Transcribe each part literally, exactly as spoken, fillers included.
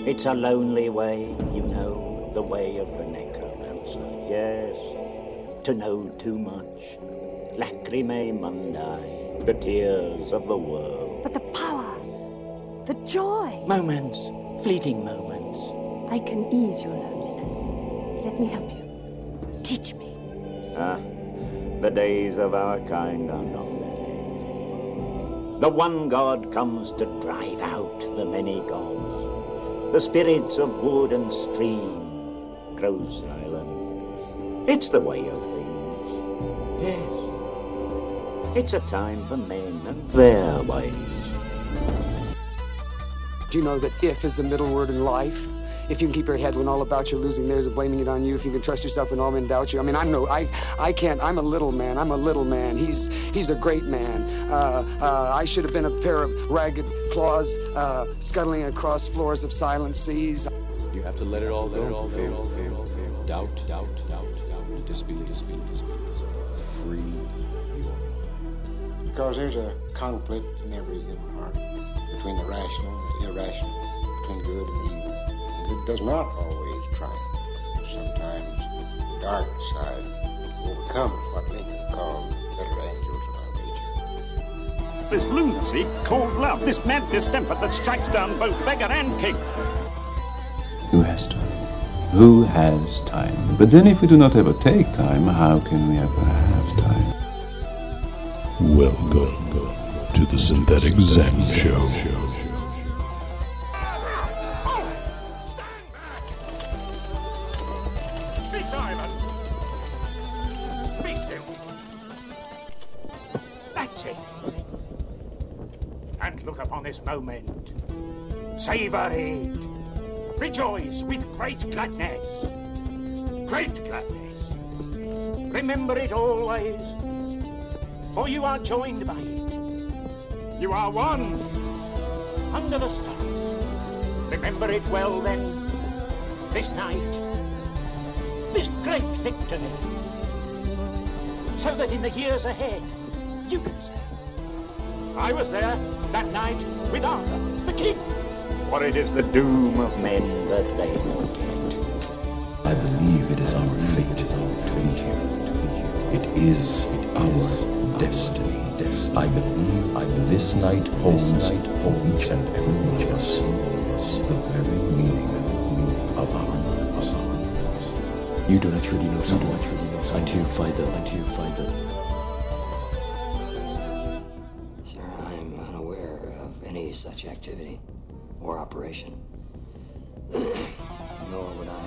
It's a lonely way, you know, the way of the necromancer. Yes, to know too much. Lacrimae mundi, the tears of the world. But the power, the joy. Moments, fleeting moments. I can ease your loneliness. Let me help you. Teach me. Ah, the days of our kind are not there. The one God comes to drive out the many gods. The spirits of wood and stream grow silent. It's the way of things. Yes. It's a time for men and their ways. Do you know that if is the middle word in life? If you can keep your head when all about you losing theirs and blaming it on you, if you can trust yourself when all men doubt you. I mean, I'm no, I, I can't. I'm a little man. I'm a little man. He's, he's a great man. Uh, uh, I should have been a pair of ragged claws uh, scuttling across floors of silent seas. You have to let it all go. Let it all fail, fail, fail. Doubt, doubt, doubt, doubt. Disbelief, disbelief, disbelief. Free you are. Because there's a conflict in every human heart between the rational and the irrational, between good and evil. Good does not always triumph. Sometimes the dark side overcomes what Lincoln called the better angels of our nature. This lunacy called love, this mad distemper that strikes down both beggar and king. Who has time? Who has time? But then if we do not ever take time, how can we ever have time? Welcome to the Synthetic Zen Show. This moment, savor it, rejoice with great gladness, great gladness. Remember it always, for you are joined by it. You are one under the stars. Remember it well then, this night, this great victory, so that in the years ahead, you can say, I was there that night with Arthur, the king. For it is the doom of men that they forget. I believe it is our fate to be here. It is our destiny. I believe I this night holds each and every one of us the very meaning of our lives. You do not truly know someone until you find them, until you find them. Such activity or operation. Nor would I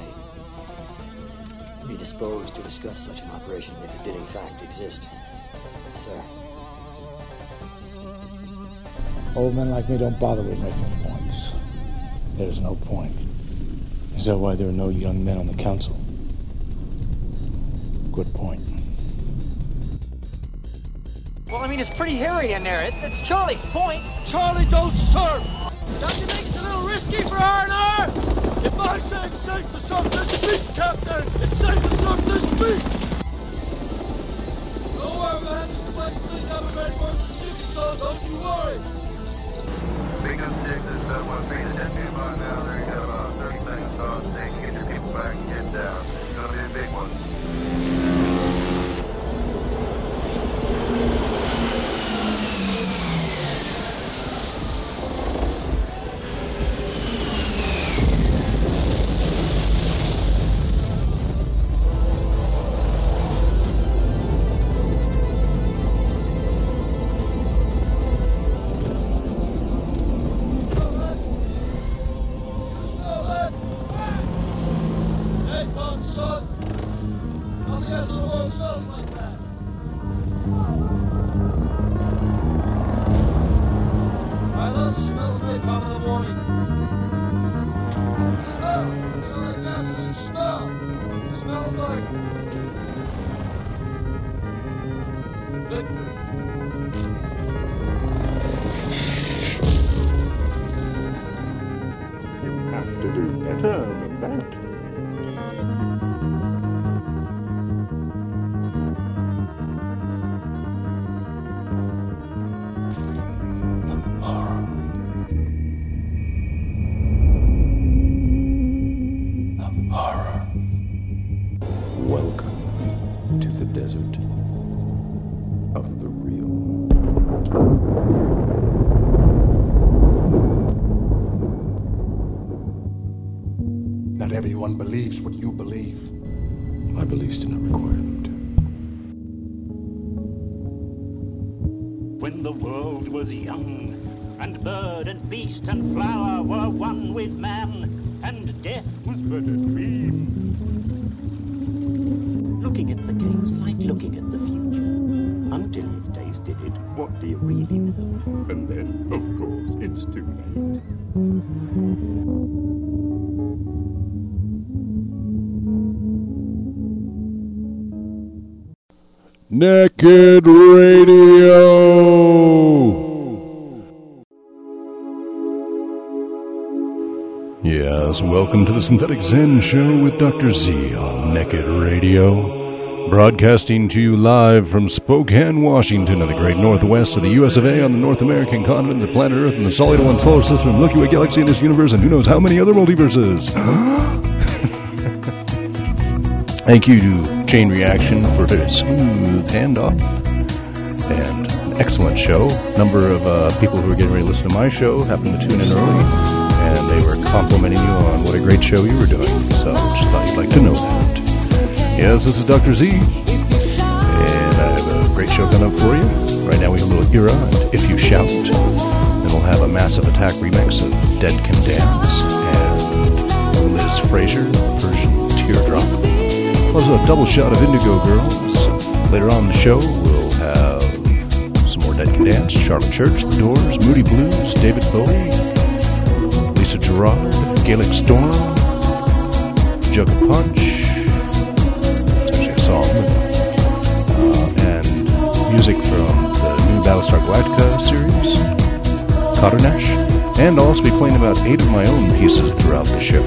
be disposed to discuss such an operation if it did in fact exist. Sir. Old men like me don't bother with making points. There's no point. Is that why there are no young men on the council? Good point. Well, I mean, it's pretty hairy in there. It's, it's Charlie's point. Charlie, don't surf! Don't you think it's a little risky for R and R? If I say it's safe to surf this beach, Captain, it's safe to surf this beach! Don't worry, man. This place cleaned up and ready for us to chicken, so don't you worry. Big up six is uh, one feet of that nearby now. There you got about thirty seconds off. So you can get your people back and get down. It's going to be a big one. my beliefs do not require them to. When the world was young, and bird and beast and flower were one with man, and death was but a dream. Looking at the gates like looking at the future. Until you've tasted it, what do you really know? And then, of course, it's too late. Naked Radio! Yes, welcome to the Synthetic Zen Show with Doctor Z on Naked Radio. Broadcasting to you live from Spokane, Washington, in the great northwest of the U S of A, on the North American continent, the planet Earth, and the solid one solar system, Milky Way galaxy in this universe, and who knows how many other multiverses. Thank you to Chain Reaction for a very smooth handoff and an excellent show. A number of uh, people who were getting ready to listen to my show happened to tune in early, and they were complimenting you on what a great show you were doing. So just thought you'd like to know that. Yes, this is Doctor Z, and I have a great show coming up for you. Right now we have a little Era and If You Shout, and we'll have a Massive Attack remix of Dead Can Dance, and Liz Fraser version Teardrop. Plus a double shot of Indigo Girls. Later on in the show, we'll have some more Dead Can Dance, Charlotte Church, The Doors, Moody Blues, David Bowie, Lisa Gerrard, Gaelic Storm, Jug of Punch, it's actually a song, uh, and music from the new Battlestar Galactica series, Cotternash, and I'll also be playing about eight of my own pieces throughout the show.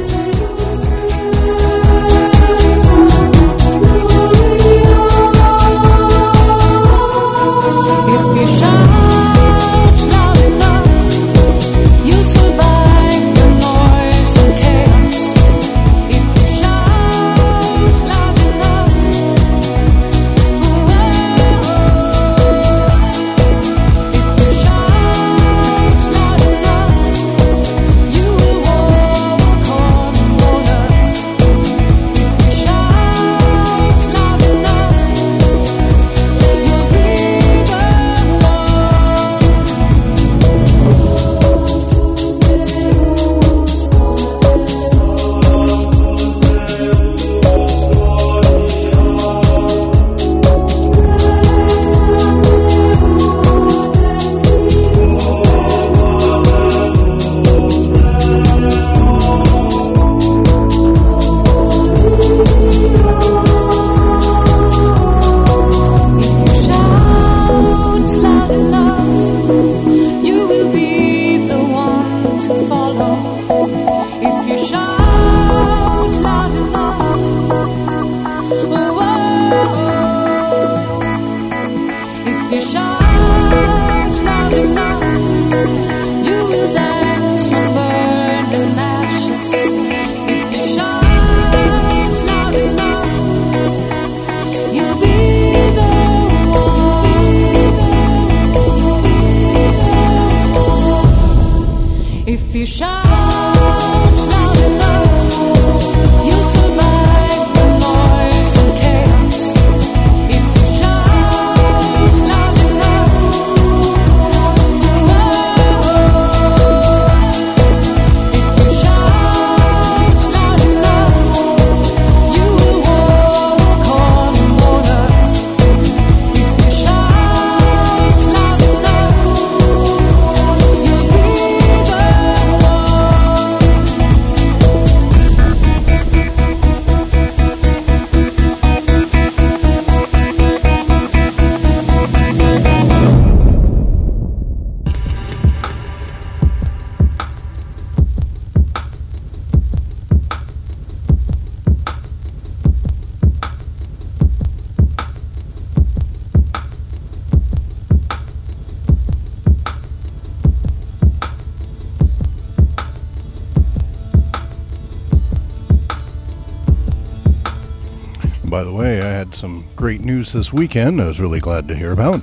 By the way, I had some great news this weekend I was really glad to hear about.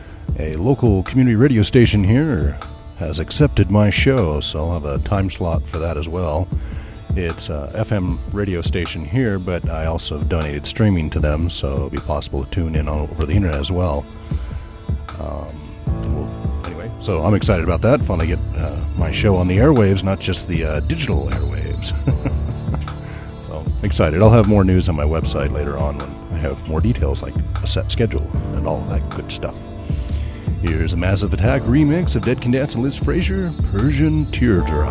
A local community radio station here has accepted my show, so I'll have a time slot for that as well. It's a F M radio station here, but I also donated streaming to them, so it'll be possible to tune in over the internet as well. Um, well anyway, so I'm excited about that. Finally get uh, my show on the airwaves, not just the uh, digital airwaves. So excited. I'll have more news on my website later on when I have more details, like a set schedule and all that good stuff. Here's a Massive Attack remix of Dead Can Dance and Liz Fraser, Persian Teardrop.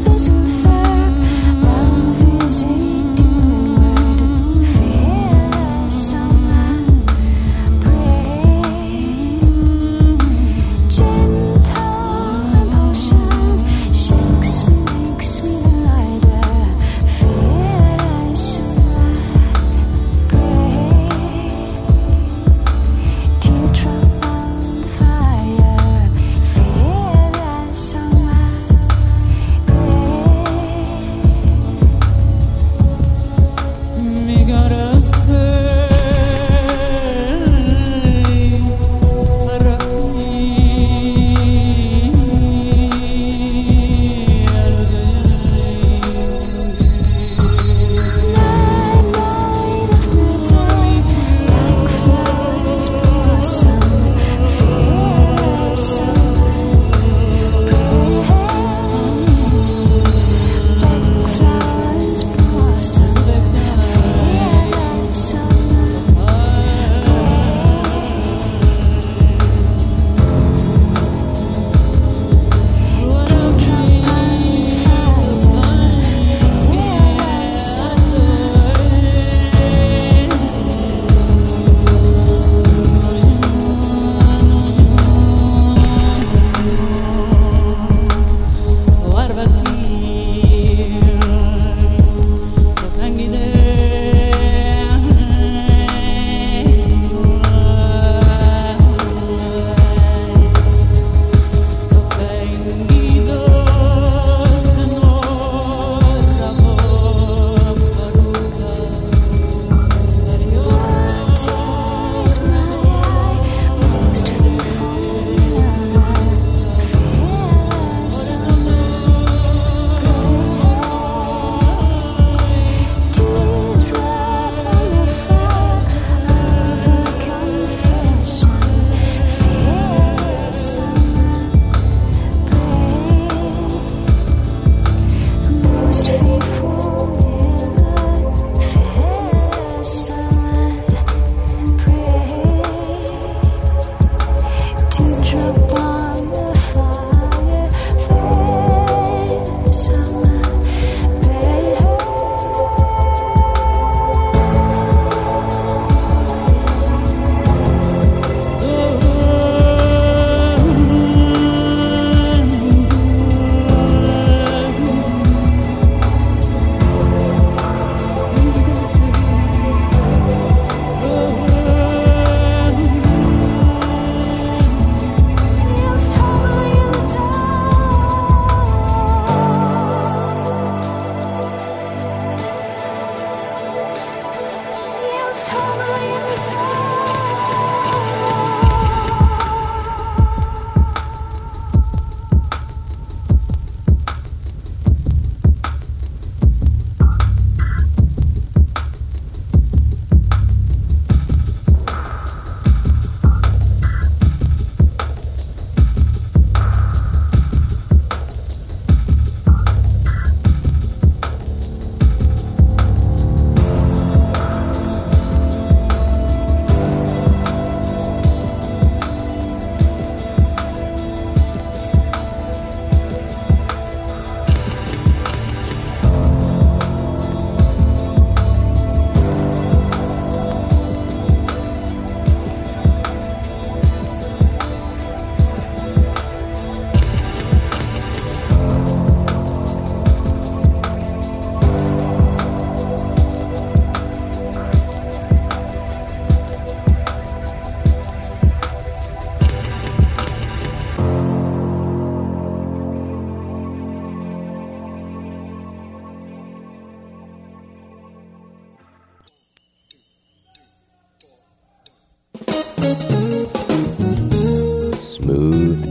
Love is a doing word, fear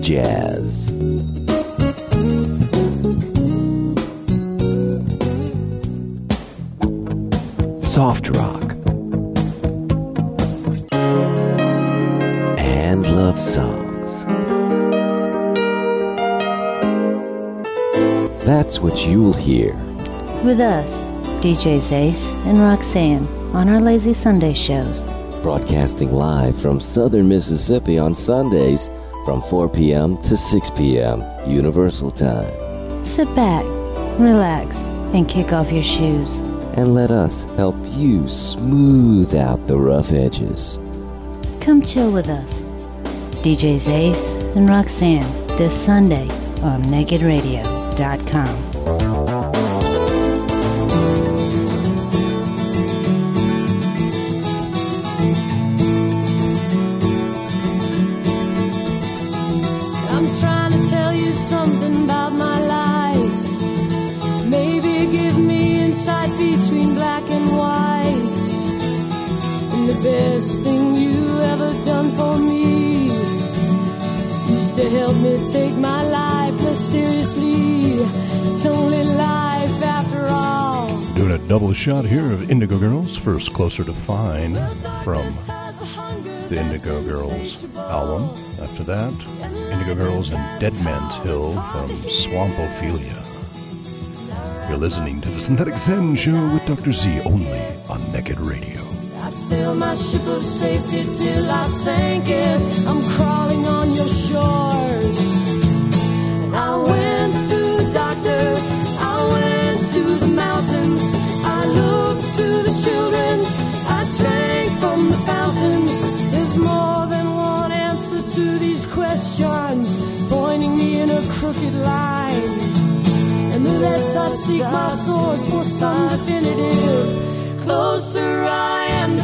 jazz. Soft rock. And love songs. That's what you'll hear. With us, D Js Ace and Roxanne, on our Lazy Sunday shows. Broadcasting live from southern Mississippi on Sundays from four p.m. to six p.m. Universal Time. Sit back, relax, and kick off your shoes. And let us help you smooth out the rough edges. Come chill with us. D Js Ace and Roxanne this Sunday on naked radio dot com. I'm trying to tell you something about my life. Maybe give me insight between black and white. And the best thing you ever done for me used to help me take my life less seriously. It's only life after all. Doing a double shot here of Indigo Girls. First, Closer to Fine from the Indigo Girls album. After that, Indigo Girls and Dead Man's Hill from Swampophilia. You're listening to the Synthetic Zen Show with Doctor Z, only on Naked Radio. I sailed my ship of safety till I sank it. I'm crawling on your shores. And I went to the doctor. I went to the mountains. I looked to the children. I drank from the fountains. There's more than one answer to these questions, pointing me in a crooked line. And the less I seek my source for some definitive, closer I am to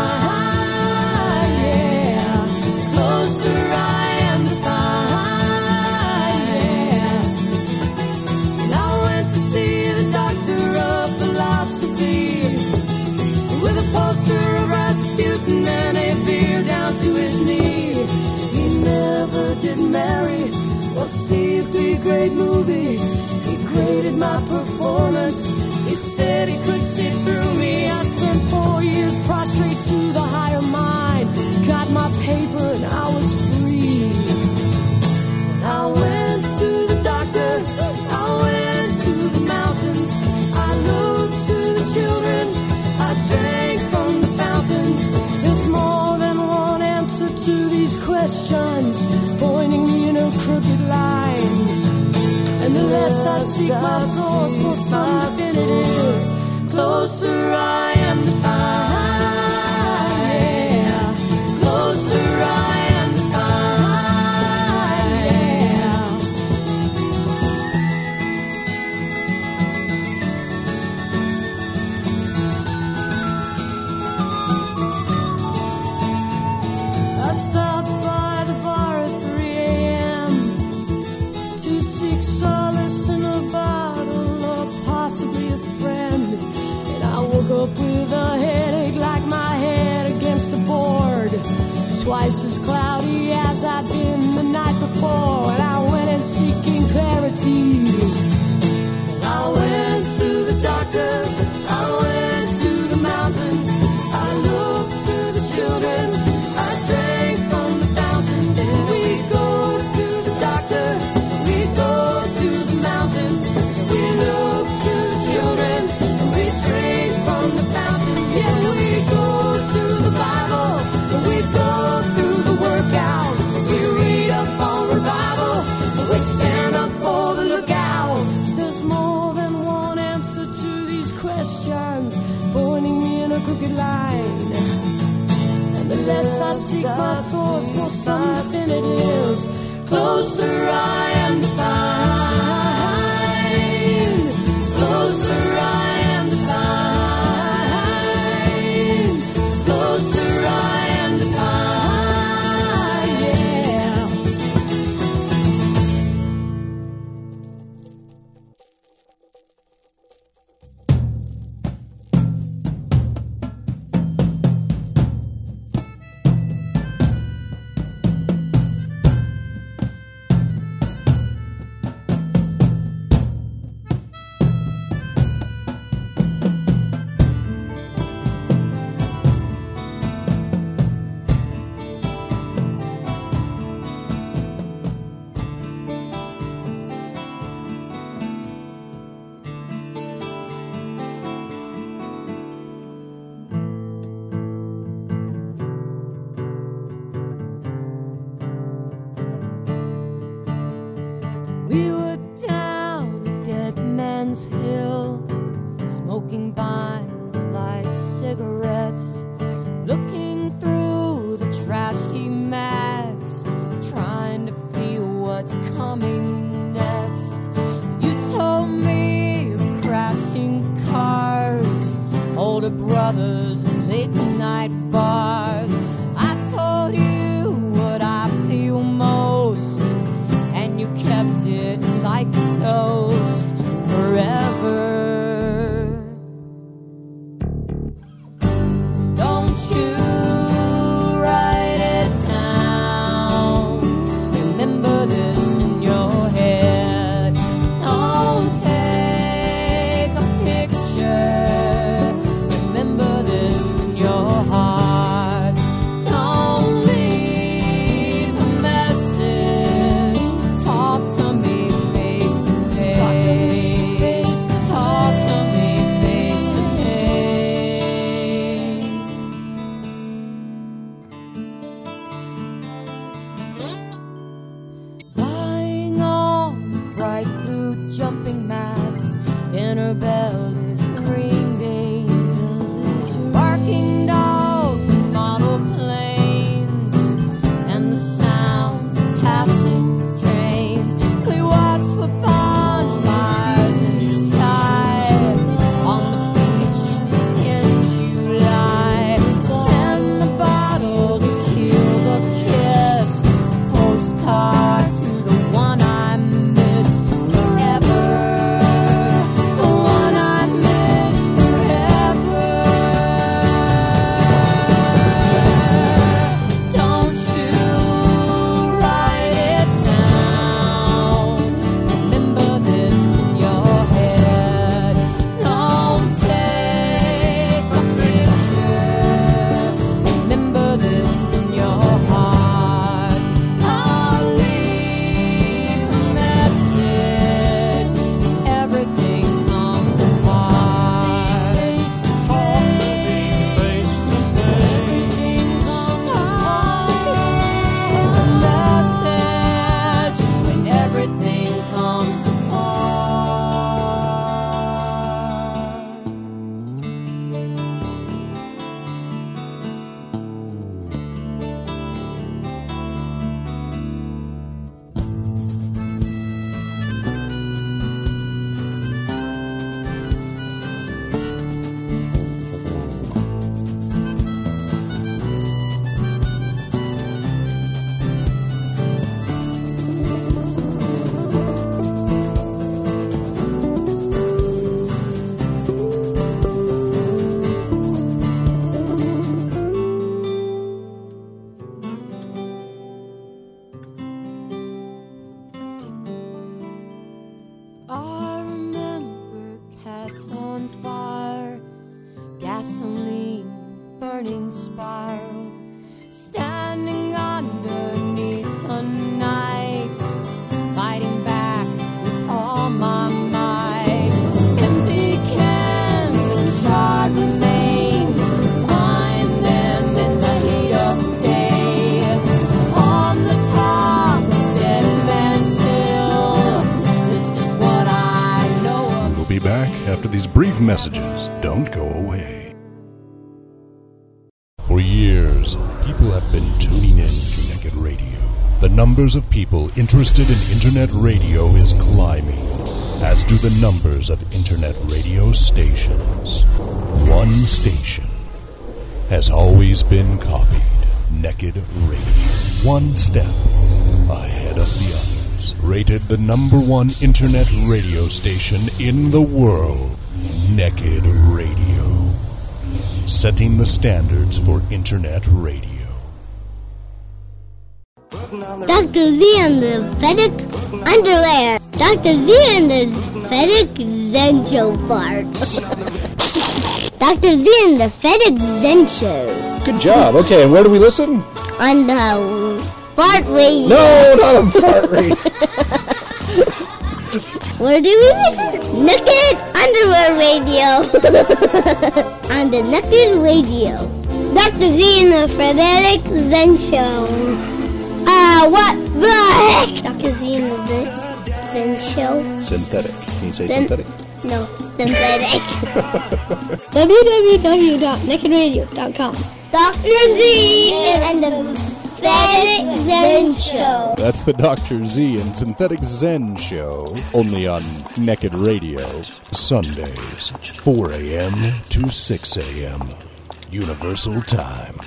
find, yeah. Closer I am to find, yeah. And I went to see the doctor of philosophy with a poster of Rasputin and a beard down to his knee. He never did marry or see a big great movie. He graded my performance. He said he could see through me. I spent four years prostrate to the higher mind. Got my paper and I was free. And I went to the doctor. I went to the mountains. I looked to the children. I drank from the fountains. There's more than one answer to these questions, pointing me in a crooked line. And the less I seek my source for some definitive, closer I am to find, yeah. Closer I am to find, yeah. I stopped by the bar at three a.m. to seek solace in a bottle or possibly a friend. And I woke up with a headache like my head against a board, twice as cloudy as I'd been the night before. And I went in seeking clarity. And I went to the doctor. I went to the mountains. I looked to the children. I drank from the fountain. Then we go to the doctor. We go to the mountains. We look to the children. We drink from the fountain. Yeah, we go to the Bible. We go through the workout. We read up on revival. We stand up for the lookout. There's more than one answer to these questions, pointing me in a crooked line. And the less I seek my source for some definitive, closer I am to find. Closer I am to find. Closer I am to find, yeah. gasoline, burning spiral, standing underneath the nights, fighting back with all my might. Empty cans and charred remains, find them in the heat of day. On the top, dead man's hill. This is what I know of. We'll be back after these brief messages. Don't go away. For years, people have been tuning in to Naked Radio. The numbers of people interested in internet radio is climbing, as do the numbers of internet radio stations. One station has always been copied, Naked Radio. One step ahead of the others. Rated the number one internet radio station in the world, Naked Radio. Setting the standards for internet radio. Doctor Z and the Vedic underwear. Doctor Z and the Vedic Zen Show farts. Doctor Z and the Vedic Zen Show. Good job. Okay, and where do we listen? On the fart radio. No, not on fart radio. Where do we listen? Naked Underwear Radio. On the Naked Radio. Doctor Z and the Frederick Zen Show. Ah, uh, what the heck? Doctor Z and the Zen, Zen Show. Synthetic. Can you say Zen- synthetic? No, synthetic. w w w dot naked radio dot com. Doctor Z and the Synthetic Zen Show. That's the Doctor Z and Synthetic Zen Show, only on Naked Radio, Sundays, four a.m. to six a.m. Universal Time.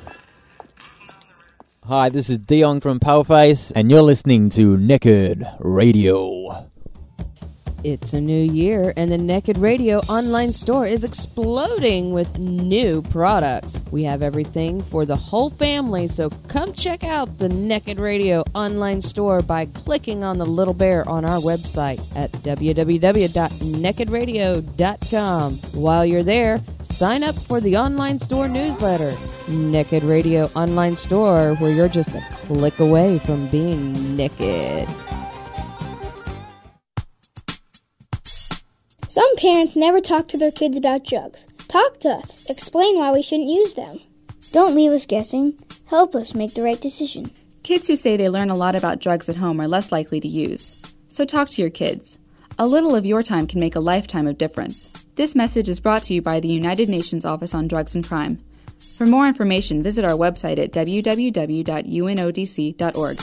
Hi, this is Dion from Paleface, and you're listening to Naked Radio. It's a new year, and the Naked Radio online store is exploding with new products. We have everything for the whole family, so come check out the Naked Radio online store by clicking on the little bear on our website at w w w dot naked radio dot com. While you're there, sign up for the online store newsletter. Naked Radio online store, where you're just a click away from being naked. Some parents never talk to their kids about drugs. Talk to us. Explain why we shouldn't use them. Don't leave us guessing. Help us make the right decision. Kids who say they learn a lot about drugs at home are less likely to use. So talk to your kids. A little of your time can make a lifetime of difference. This message is brought to you by the United Nations Office on Drugs and Crime. For more information, visit our website at w w w dot u n o d c dot org.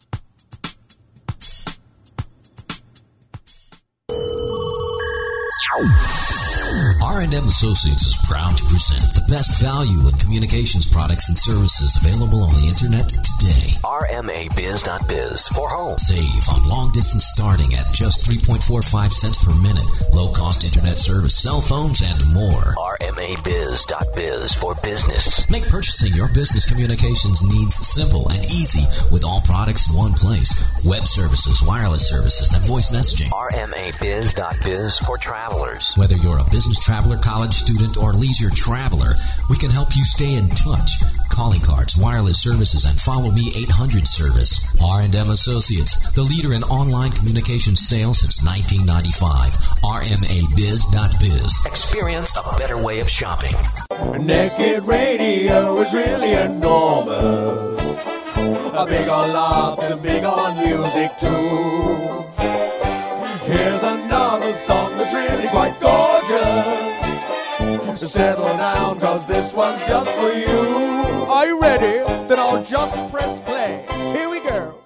R and M Associates is proud to present the best value in communications products and services available on the internet today. R M A biz dot biz for home. Save on long distance starting at just three point four five cents per minute. Low cost internet service, cell phones, and more. R M A biz dot biz for business. Make purchasing your business communications needs simple and easy with all products in one place. Web services, wireless services, and voice messaging. R M A biz dot biz for travelers. Whether you're a business traveler, college student, or leisure traveler, we can help you stay in touch. Calling cards, wireless services, and Follow Me eight hundred service. R and M Associates, the leader in online communication sales since nineteen ninety-five. R M A biz dot biz. Experience a better way of shopping. Naked Radio is really enormous. A big on laughs and big on music too. Here's another song that's really quite gorgeous. Settle down, cause this one's just for you. Are you ready? Then I'll just press play. Here we go.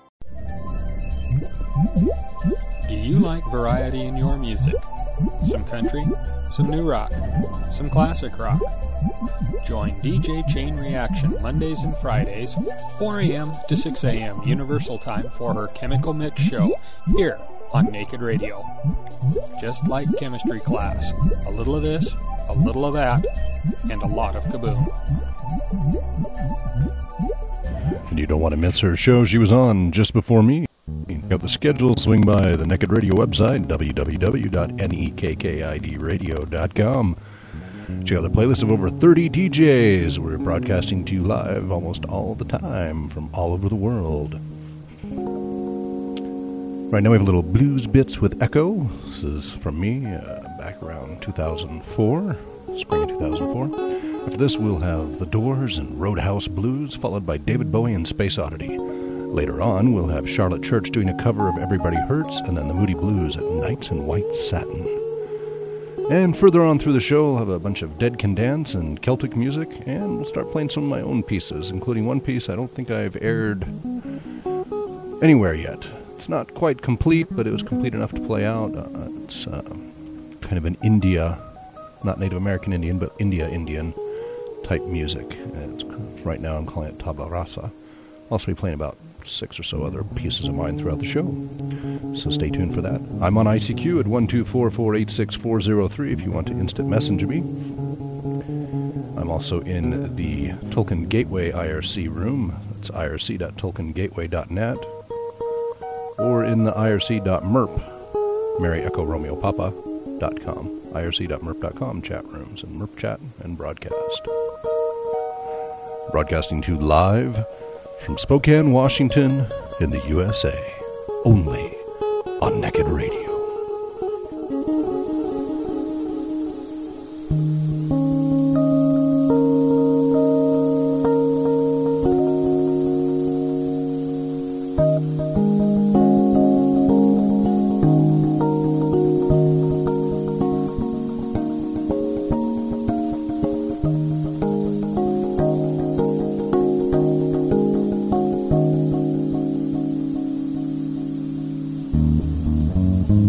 Do you like variety in your music? Some country, some new rock, some classic rock. Join D J Chain Reaction Mondays and Fridays, four a.m. to six a.m. Universal Time for her Chemical Mix show here on Naked Radio. Just like chemistry class, a little of this, a little of that, and a lot of kaboom. And you don't want to miss her show she was on just before me. Got the schedule, swing by the Naked Radio website, w w w dot nekid radio dot com. Check out the playlist of over thirty D Js. We're broadcasting to you live almost all the time from all over the world. Right now we have a little Blues Bits with Echo. This is from me uh, back around two thousand four, spring of two thousand four. After this we'll have The Doors and Roadhouse Blues, followed by David Bowie and Space Oddity. Later on we'll have Charlotte Church doing a cover of Everybody Hurts, and then the Moody Blues at Nights in White Satin. And further on through the show we'll have a bunch of Dead Can Dance and Celtic music, and we'll start playing some of my own pieces, including one piece I don't think I've aired anywhere yet. It's not quite complete, but it was complete enough to play out. Uh, it's uh, kind of an India, not Native American Indian, but India Indian type music. And it's, right now I'm calling it Tabla Rasa. I'll also be playing about six or so other pieces of mine throughout the show, so stay tuned for that. I'm on I C Q at one two four, four eight six, four zero three if you want to instant messenger me. I'm also in the Tolkien Gateway I R C room. That's I R C dot tolkien gateway dot net, or in the I R C dot M E R P, Mary Echo Romeo Papa dot com, I R C dot M E R P dot com chat rooms, and M E R P chat and broadcast. Broadcasting to you live from Spokane, Washington, in the U S A, only on Naked Radio. Mm-hmm.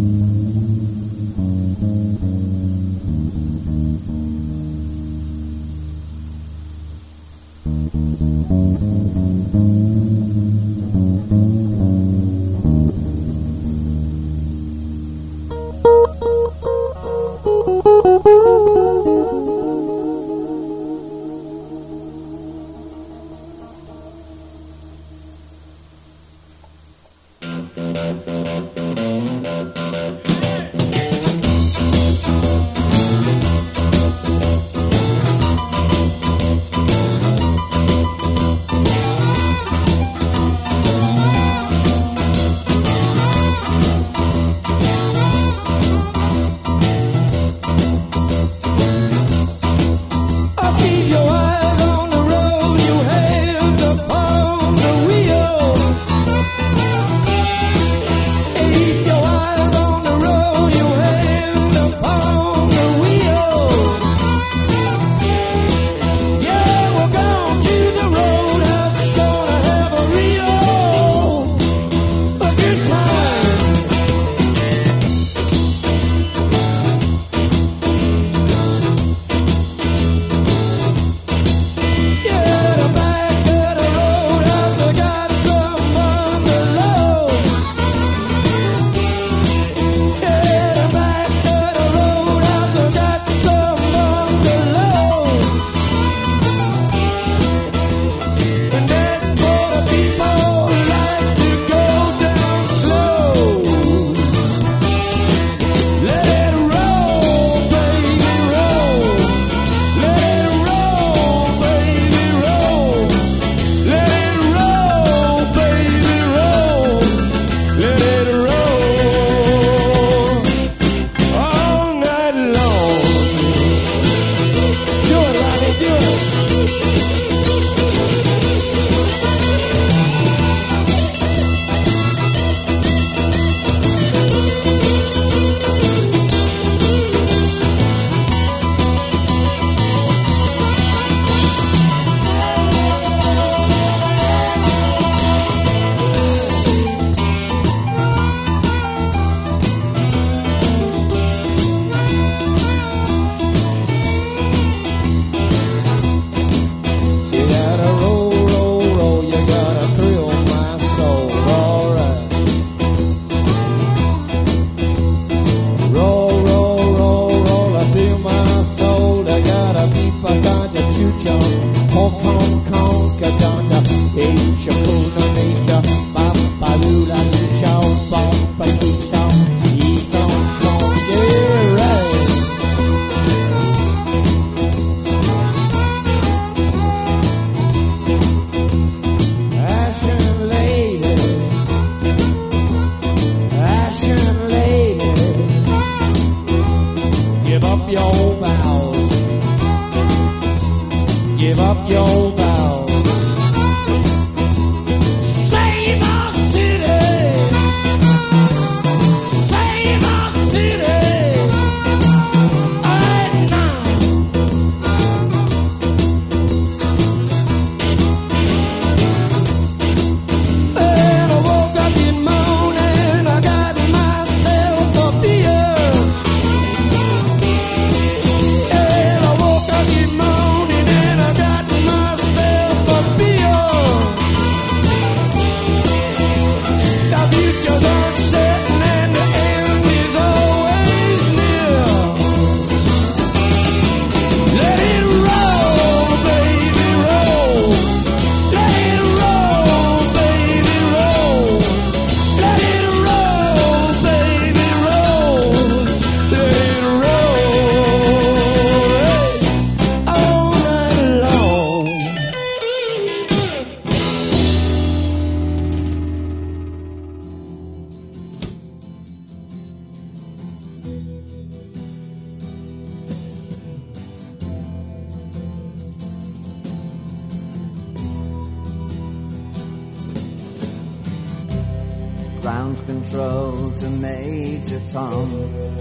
Ground control to Major Tom.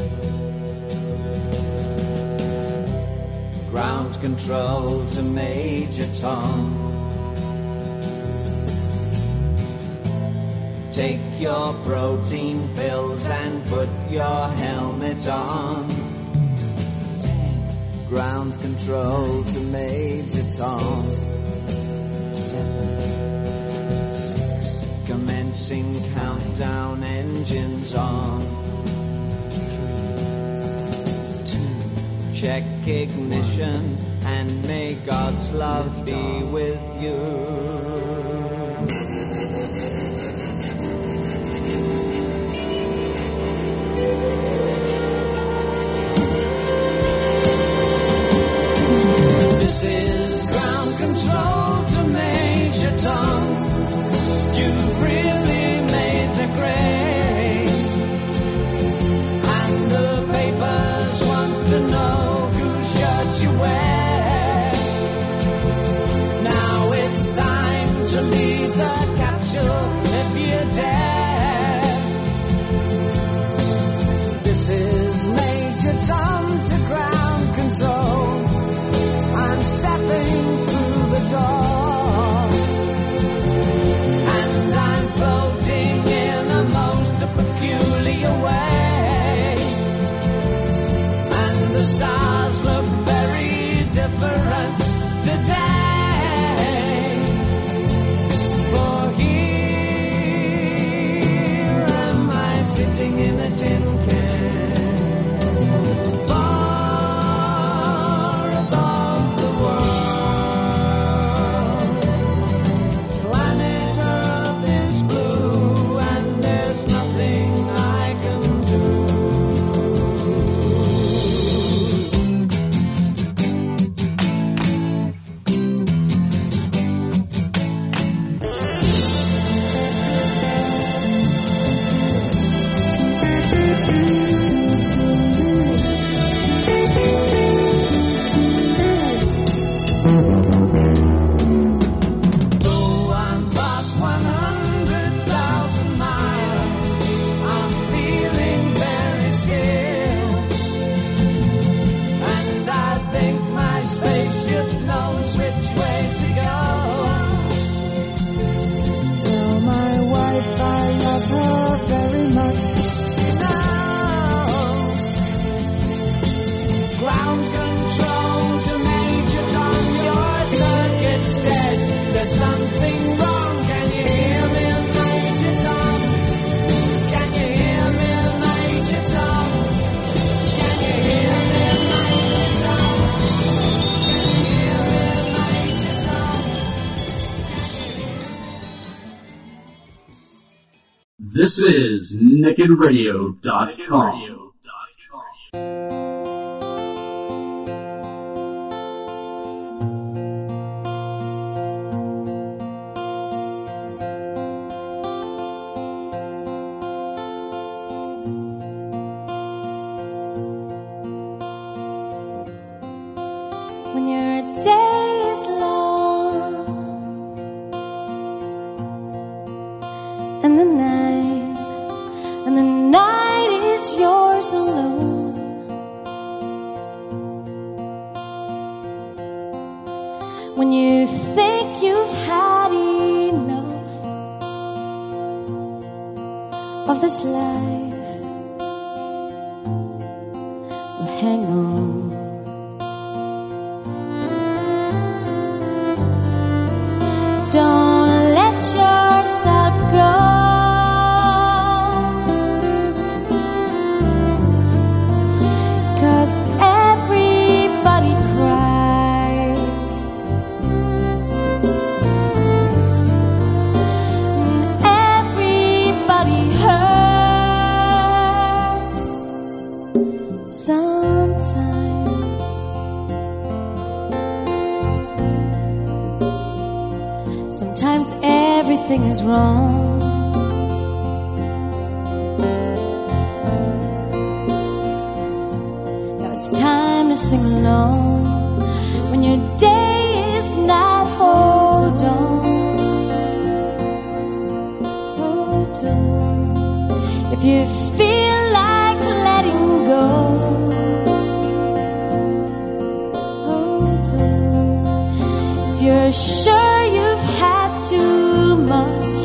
Ground control to Major Tom. Take your protein pills and put your helmet on. Ground control to Major Tom. Seven, six. Commencing countdown, engines on. Three, two. Check ignition and may God's love be with you. This is ground control to Major Tom. You've really made the grade, and the papers want to know whose shirt you wear. Now it's time to leave the capsule if you dare. This is Major Tom to ground control. I'm stepping through the door, and I'm floating in a most peculiar way, and the stars look very different today. For here am I sitting in a tin can. This is Naked Radio dot com. When your day is long and the night and the night is yours alone, when you think you've had enough of this life, well, hang on. Don't let yourself go, 'cause everybody cries, and everybody hurts sometimes. Sometimes everything is wrong. Now it's time to sing along. When your day is not, hold on, hold on. If you feel like letting go, hold on. If you're sure you've had too much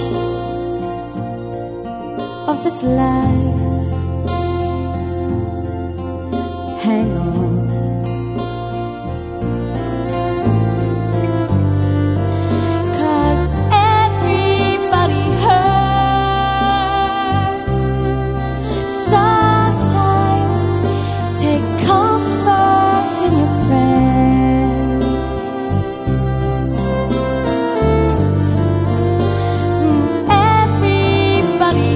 of this life, hang on. 'Cause everybody hurts. Sometimes take comfort in your friends. Everybody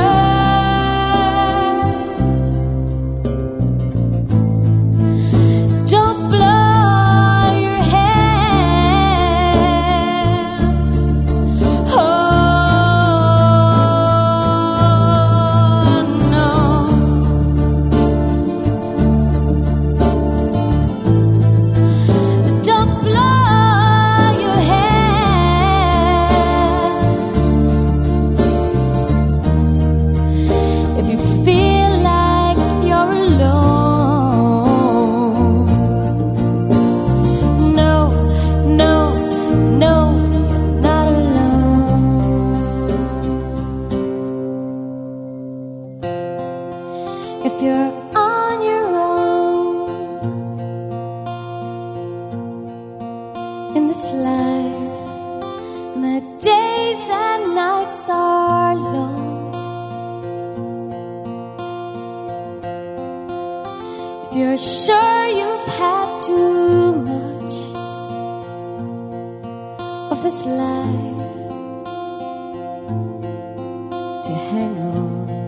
hurts. Don't blow your hands. Oh no. Don't blow your hands. If you feel like you're alone, no, no, no, you're not alone. If you're on your own in this life, and the days and nights are long, if you're sure you've had too much of this life, to hang on.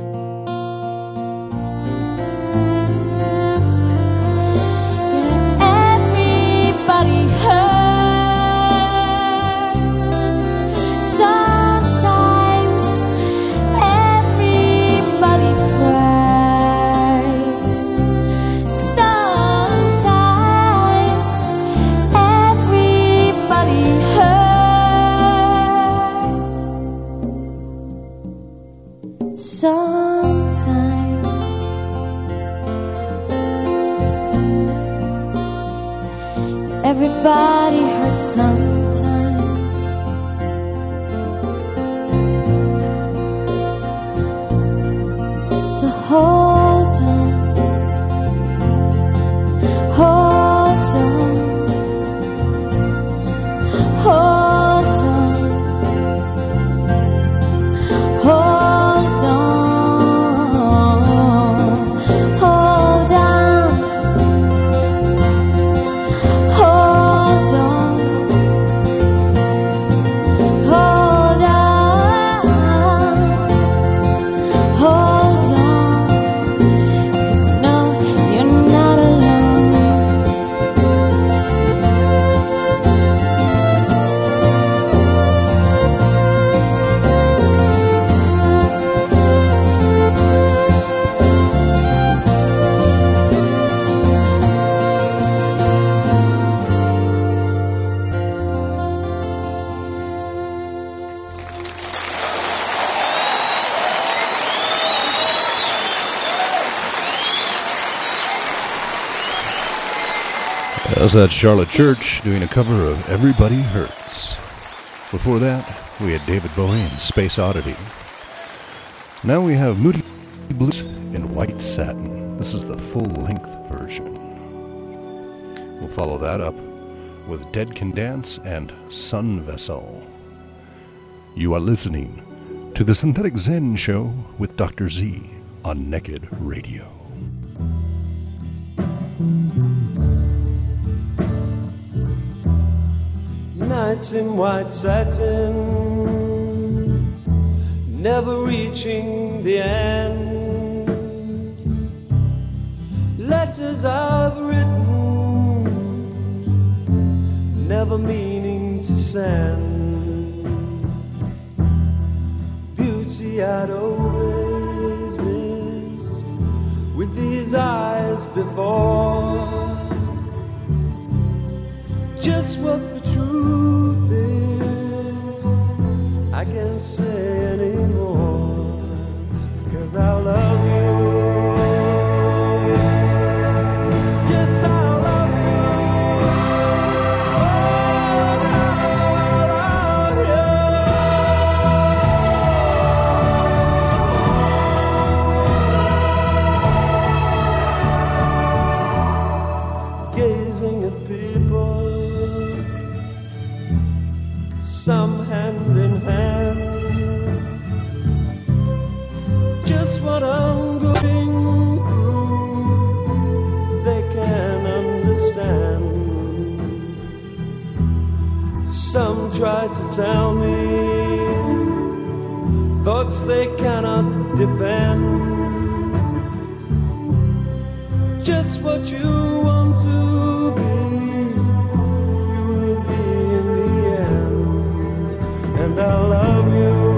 Everybody hurts. Sometimes everybody cries. Sometimes everybody hurts. Sometimes everybody hurts sometimes. So hold on, hold on, hold on, hold on, hold on. Hold on, hold on, hold on, 'cause no, you're not alone. That's that Charlotte Church doing a cover of Everybody Hurts. Before that, we had David Bowie and Space Oddity. Now we have Moody Blues in White Satin. This is the full-length version. We'll follow that up with Dead Can Dance and Sun Vessel. You are listening to the Synthetic Zen Show with Doctor Z on Naked Radio. Nights in white satin, never reaching the end. Letters I've written, never meaning to send. Beauty I'd always missed with these eyes before. Just what the truth is, I can't say anymore, 'cause our love gods they cannot defend. Just what you want to be, you will be in the end, and I love you.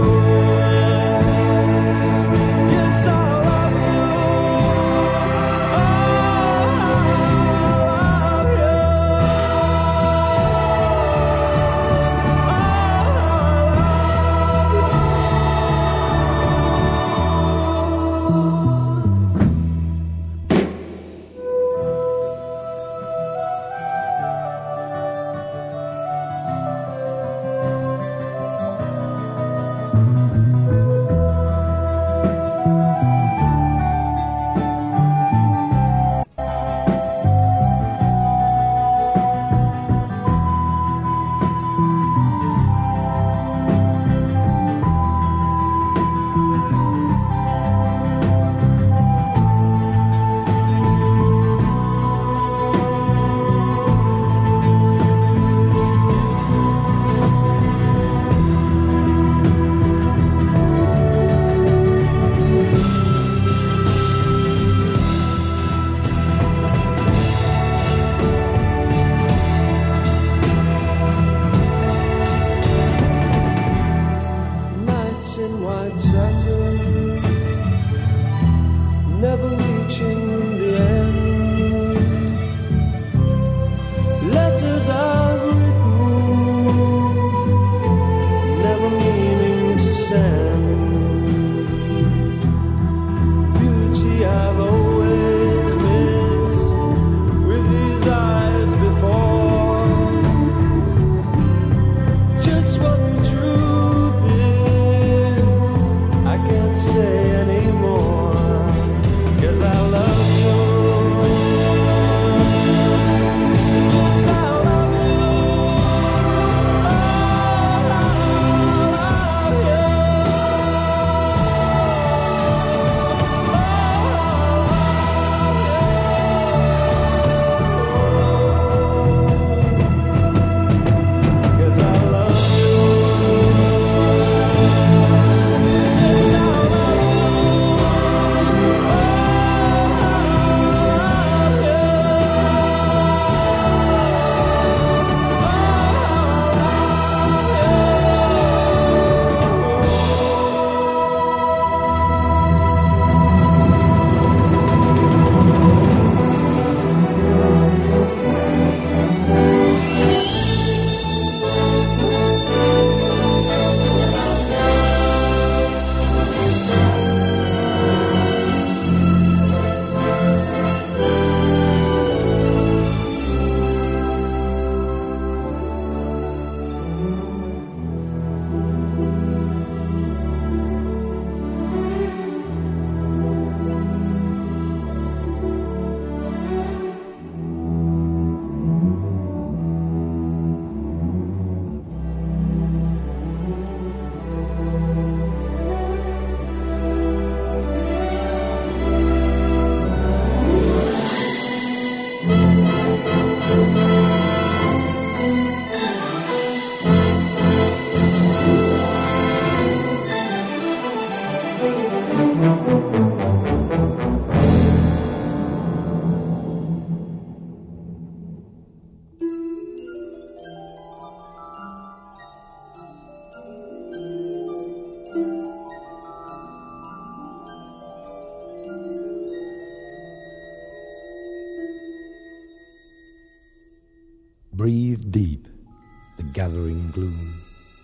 Breathe deep the gathering gloom.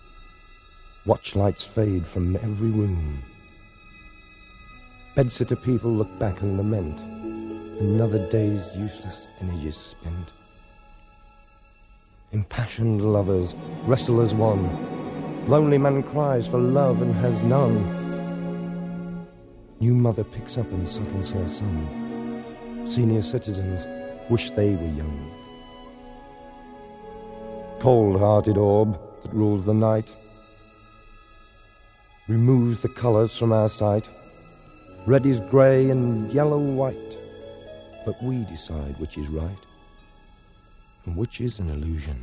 Watch lights fade from every room. Bedsitter people look back and lament. Another day's useless energies spent. Impassioned lovers wrestle as one. Lonely man cries for love and has none. New mother picks up and settles her son. Senior citizens wish they were young. Cold-hearted orb that rules the night removes the colours from our sight. Red is grey and yellow white, but we decide which is right and which is an illusion.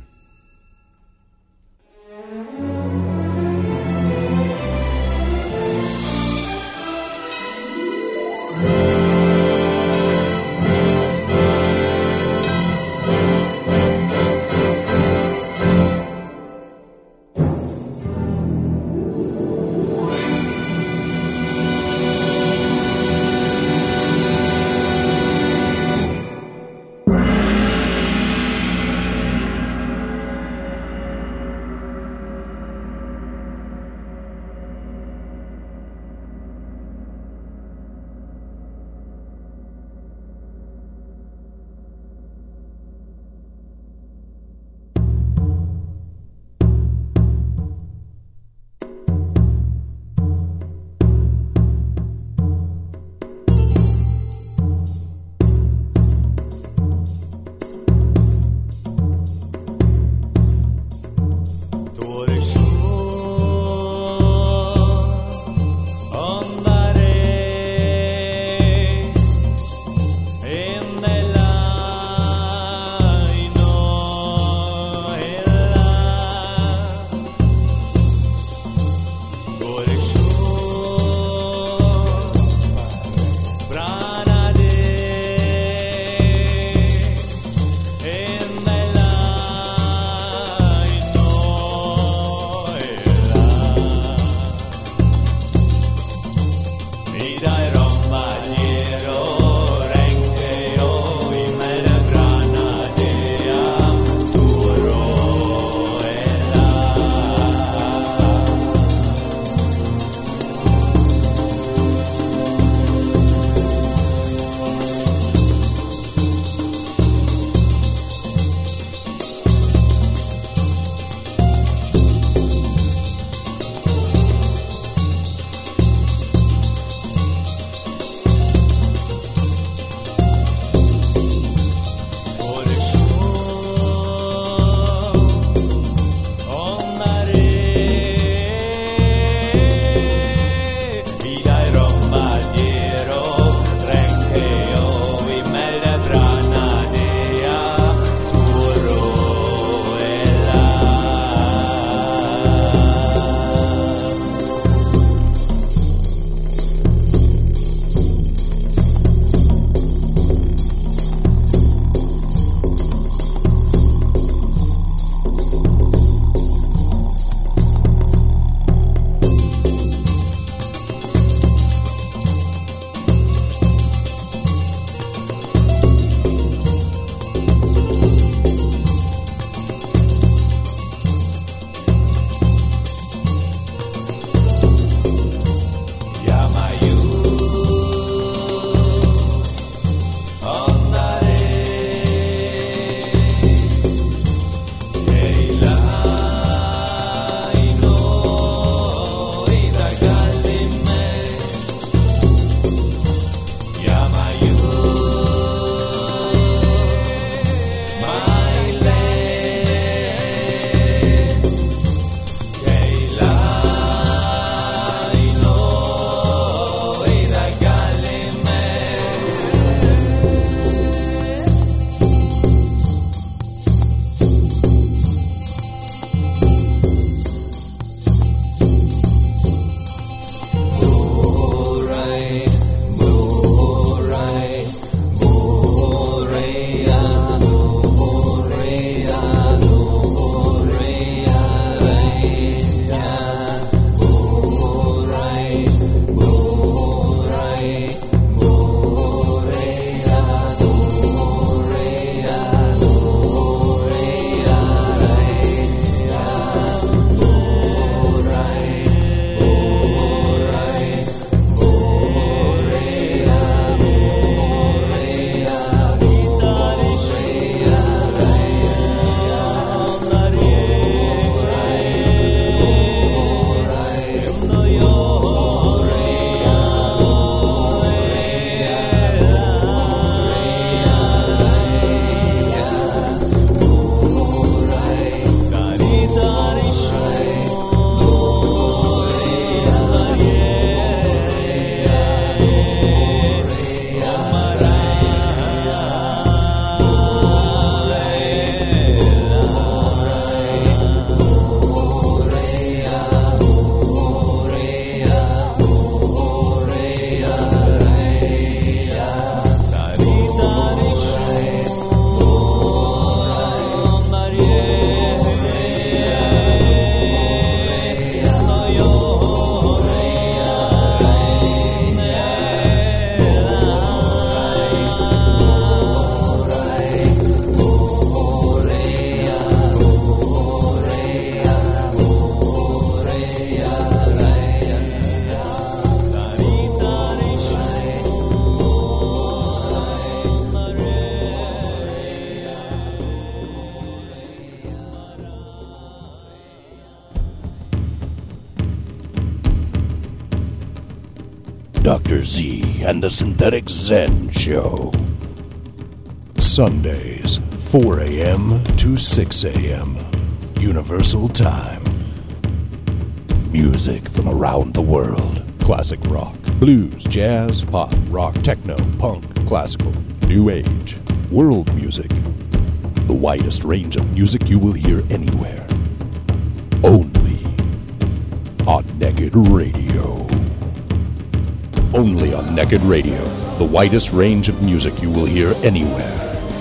Doctor Z and the Synthetic Zen Show. Sundays, four a.m. to six a.m. Universal Time. Music from around the world. Classic rock, blues, jazz, pop, rock, techno, punk, classical, new age, world music. The widest range of music you will hear anywhere. Only on Naked Radio. Only on Naked Radio. The widest range of music you will hear anywhere.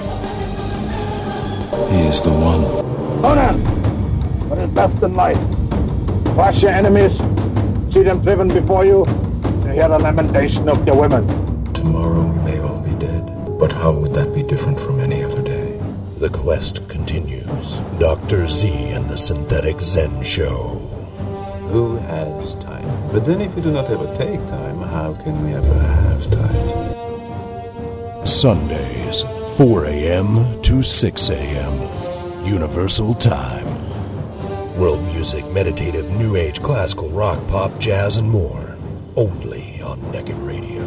He is the one. Conan, what is best in life? Crush your enemies, see them driven before you, and hear the lamentation of their women. Tomorrow we may all be dead, but how would that be different from any other day? The quest continues. Doctor Z and the Synthetic Zen Show. Who has time? But then if we do not ever take time, how can we ever have time? Sundays, four a.m. to six a.m. Universal Time. World music, meditative, new age, classical, rock, pop, jazz, and more. Only on Naked Radio.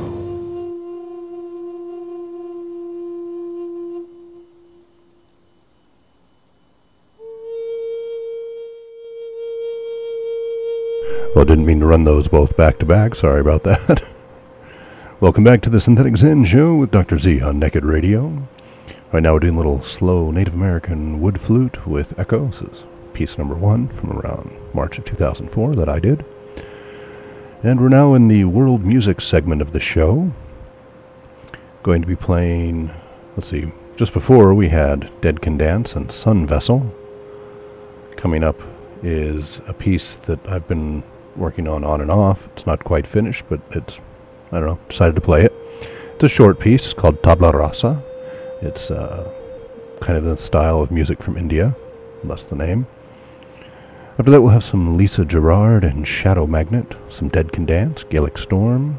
Well, didn't mean to run those both back to back. Sorry about that. Welcome back to the Synthetic Zen Show with Doctor Z on Naked Radio. Right now we're doing a little slow Native American wood flute with echo. This is piece number one from around March of two thousand four that I did. And we're now in the world music segment of the show. Going to be playing, let's see, just before we had Dead Can Dance and Sun Vessel. Coming up is a piece that I've been working on on and off. It's not quite finished, but it's, I don't know, decided to play it. It's a short piece called Tabla Rasa. It's uh, kind of the style of music from India, that's the name. After that we'll have some Lisa Gerrard and Shadow Magnet, some Dead Can Dance, Gaelic Storm,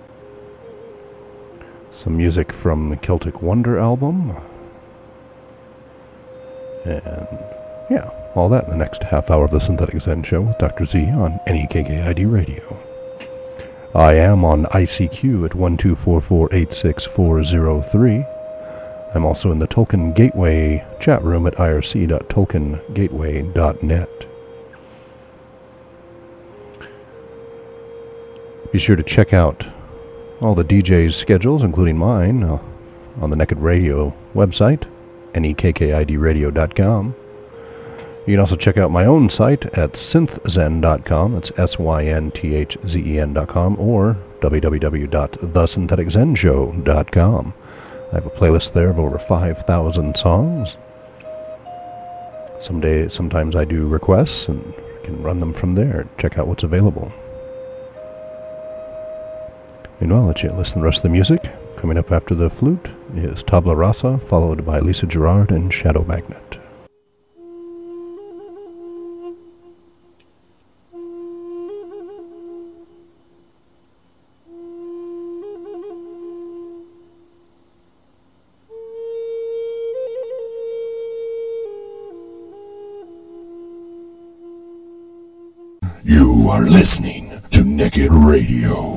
some music from the Celtic Wonder album, and yeah, all that in the next half hour of the Synthetic Zen Show with Doctor Z on N E K K I D Radio. I am on I C Q at one two four four eight six four zero three. I'm also in the Tolkien Gateway chat room at I R C dot tolkien gateway dot net. Be sure to check out all the D Js' schedules, including mine, uh, on the Naked Radio website, N E K K I D radio dot com. You can also check out my own site at synth zen dot com, that's S Y N T H Z E N dot com, or w w w dot the synthetic zen show dot com. I have a playlist there of over five thousand songs. Someday, sometimes I do requests and can run them from there. Check out what's available. Meanwhile, I'll let you listen to the rest of the music. Coming up after the flute is Tabla Rasa, followed by Lisa Gerrard and Shadow Magnet. You are listening to Naked Radio.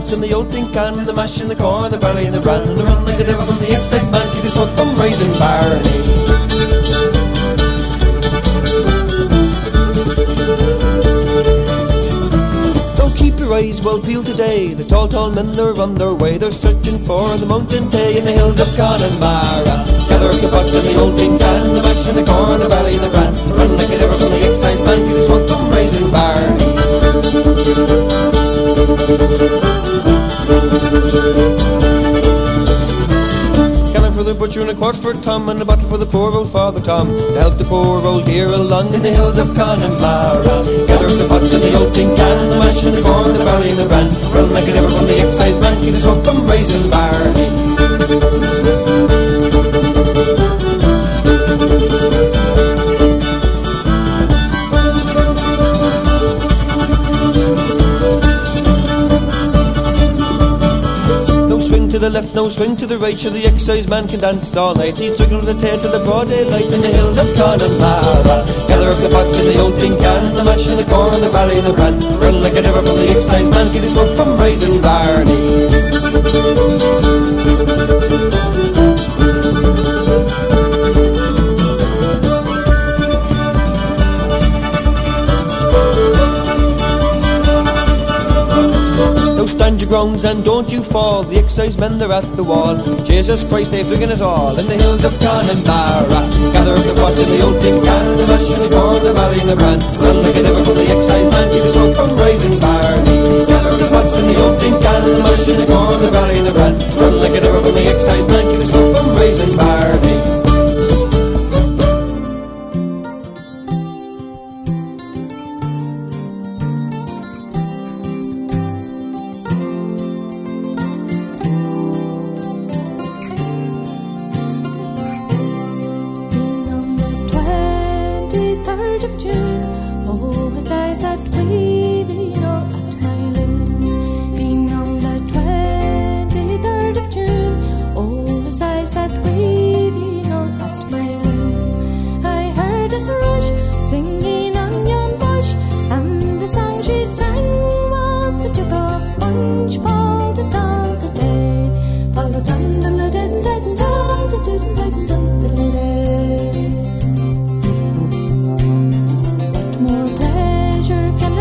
pots and the old tin can, the mash and the corn, the barley and the bran, the run like a devil from the excise man, keep the smoke from raising barley. Eyes well peeled today, the tall, tall men, they're on their way, they're searching for the mountain day in the hills of Connemara. Gather up the pots and the old tin can, the mash and the corn, the barley and the bran, run like a devil from the excise man, keep the smoke from raising barley. Cannon for the butcher and a quart for Tom, and a bottle for the poor old Father Tom, to help the poor old dear along in the hills of Connemara. Gather up the pots and the old tin can, the mash and the corn, the barley and the bran, run like a devil from the excise man, keep the smoke from raising barley. The left, no swing to the right, sure the excise man can dance all night. He's juggling the tail till the broad daylight in the hills of Connemara. Gather up the pots in the old tin can, the mash and the corn, the barley and the bran, run like a devil from the excise man, keep the smoke from raising barley. Grounds and don't you fall, the excise men they're at the wall. Jesus Christ, they've drinking it all in the hills of Connemara. Gather up the pots in the old tin can, the mash and the corn, the barley and the bran, run like a devil from the excise man, keep the smoke from raising barley. Gather up the pots in the old tin can, the mash and the corn, the barley and the bran, run like a devil from the excise man, keep the smoke from raising barley. More pleasure can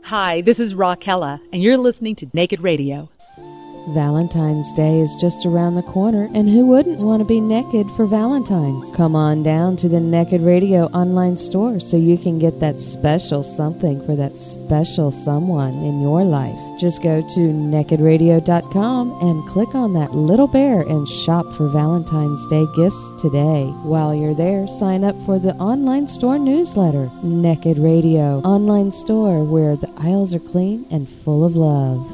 Hi, this is Raquella, and you're listening to Naked Radio. Valentine's Day is just around the corner, and who wouldn't want to be naked for Valentine's? Come on down to the Naked Radio online store so you can get that special something for that special someone in your life. Just go to naked radio dot com and click on that little bear and shop for Valentine's Day gifts today. While you're there, sign up for the online store newsletter, Naked Radio, online store where the aisles are clean and full of love.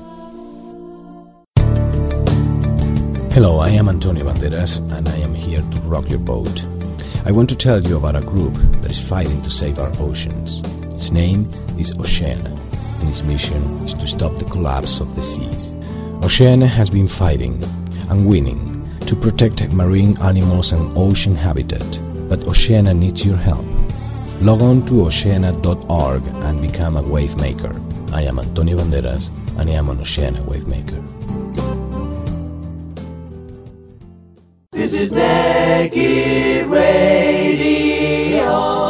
Hello, I am Antonio Banderas, and I am here to rock your boat. I want to tell you about a group that is fighting to save our oceans. Its name is Oceana, and its mission is to stop the collapse of the seas. Oceana has been fighting and winning to protect marine animals and ocean habitat, but Oceana needs your help. Log on to oceana dot org and become a wave maker. I am Antonio Banderas, and I am an Oceana Wavemaker. This is Naked Radio.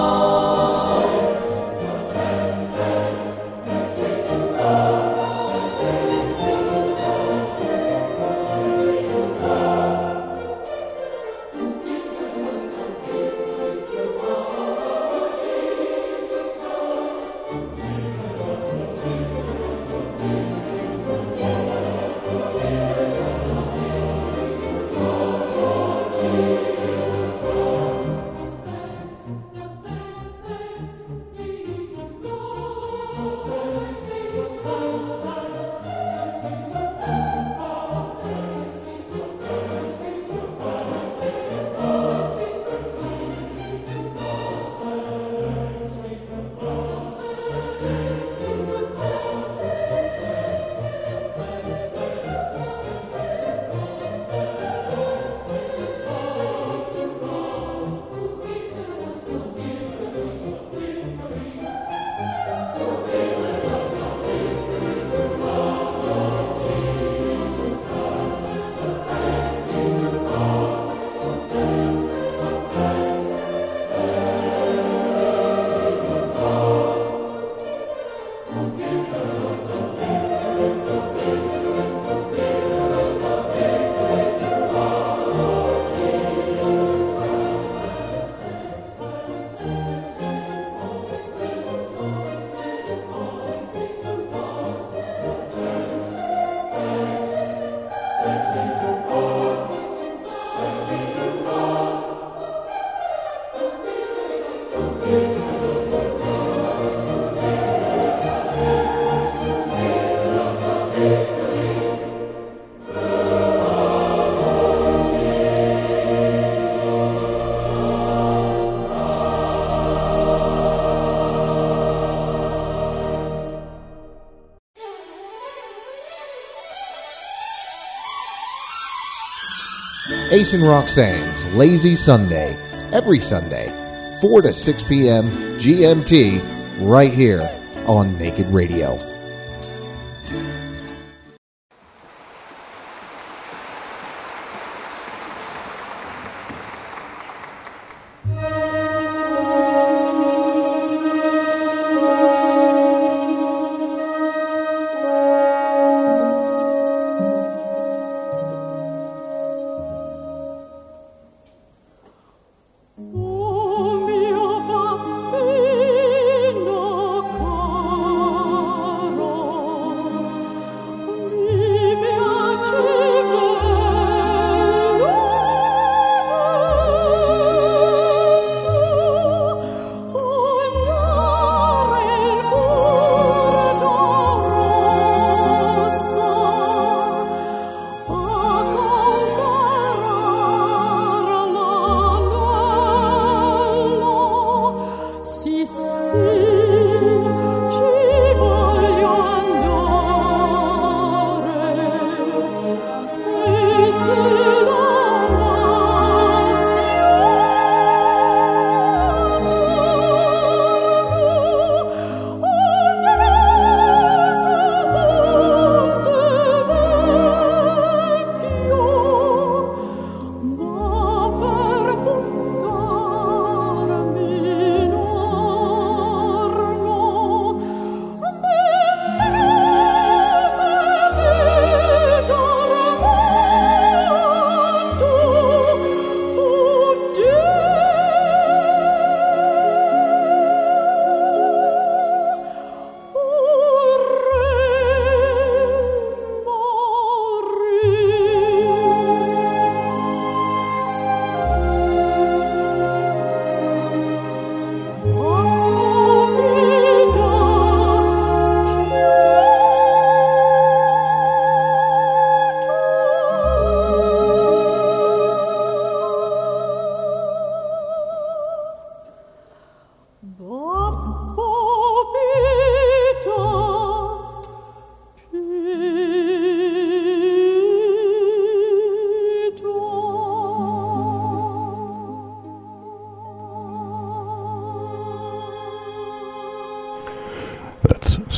Ace and Roxanne's Lazy Sunday, every Sunday, four to six p.m. G M T, right here on Naked Radio. Oh, mio bambino caro.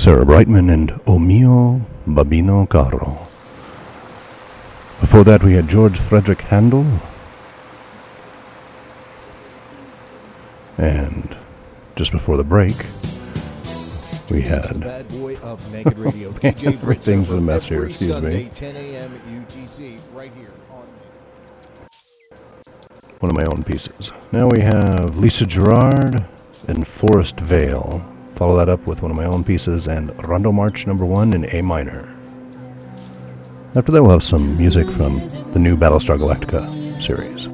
Sarah Brightman and O Mio Babino Caro. Before that we had George Frederick Handel. And just before the break, we had... Bad boy of Naked Radio, D J Everything's a mess here, every excuse Sunday, me. ten a.m. U T C, right here on... One of my own pieces. Now we have Lisa Gerrard and Forest Vale. Follow that up with one of my own pieces and Rondo March number one in A minor. After that we'll have some music from the new Battlestar Galactica series.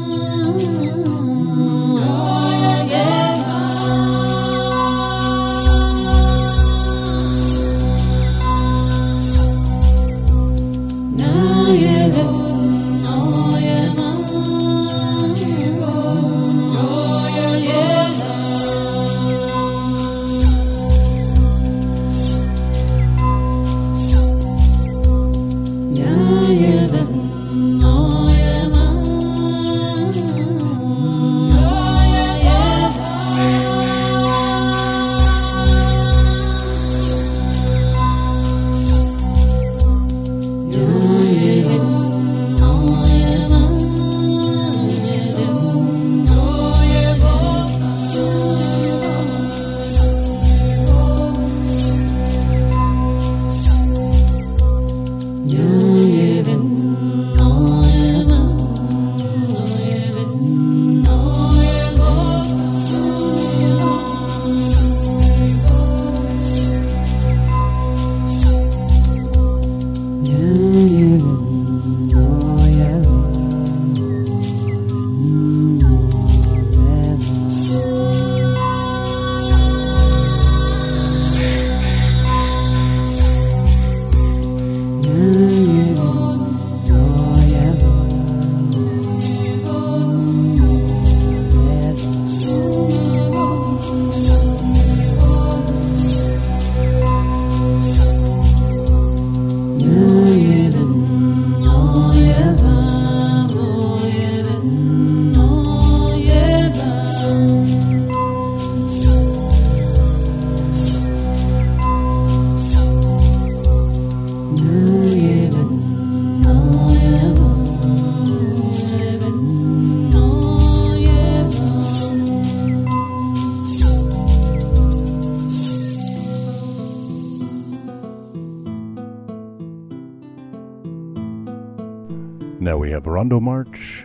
Now we have Rondo March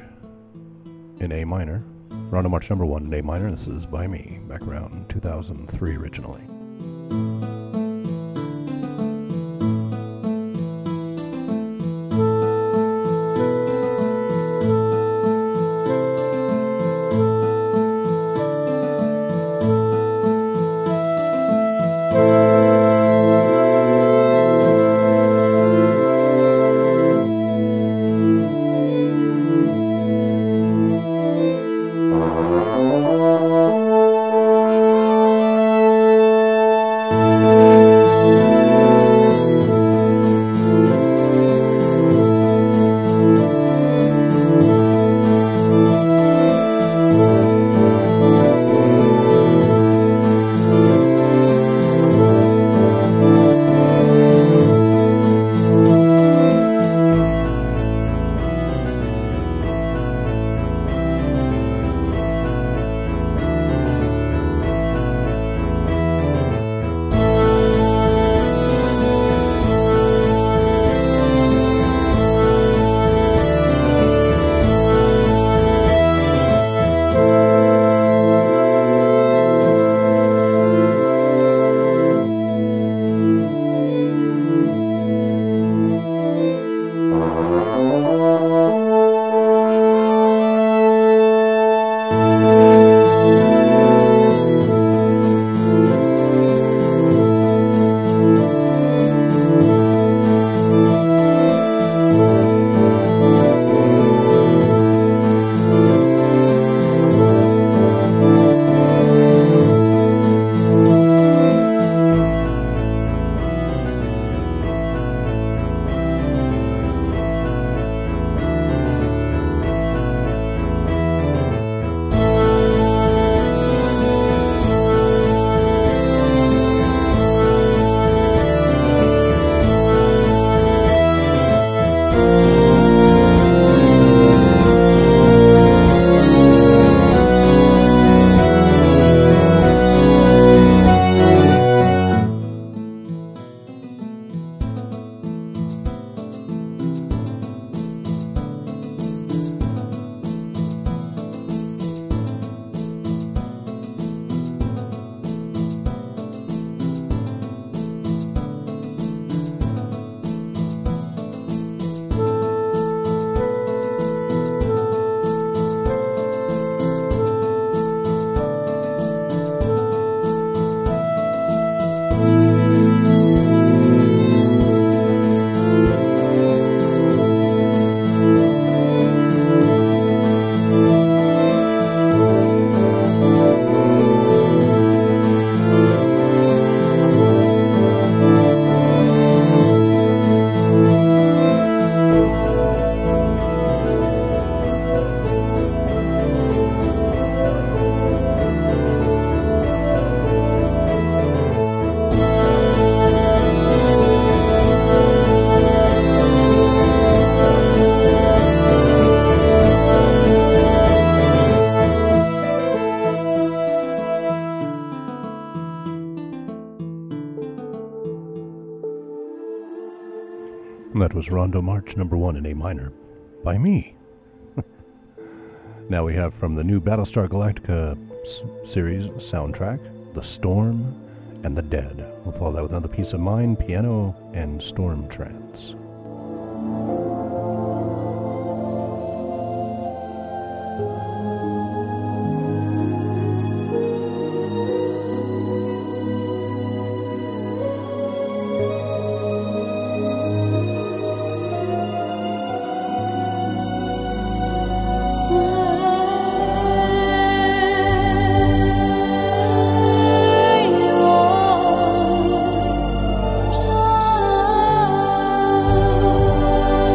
in A minor. Rondo March number one in A minor. This is by me, back around two thousand three originally. that was Rondo March number one in A minor by me. Now we have from the new Battlestar Galactica s- series soundtrack, The Storm and the Dead. We'll follow that with another piece of Mine, piano, and Storm Trance. Oh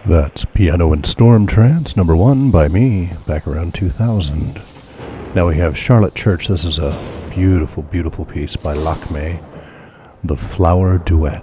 That's Piano and Storm Trance, number one by me, back around two thousand. Now we have Charlotte Church. This is a beautiful, beautiful piece by Lakme, The Flower Duet.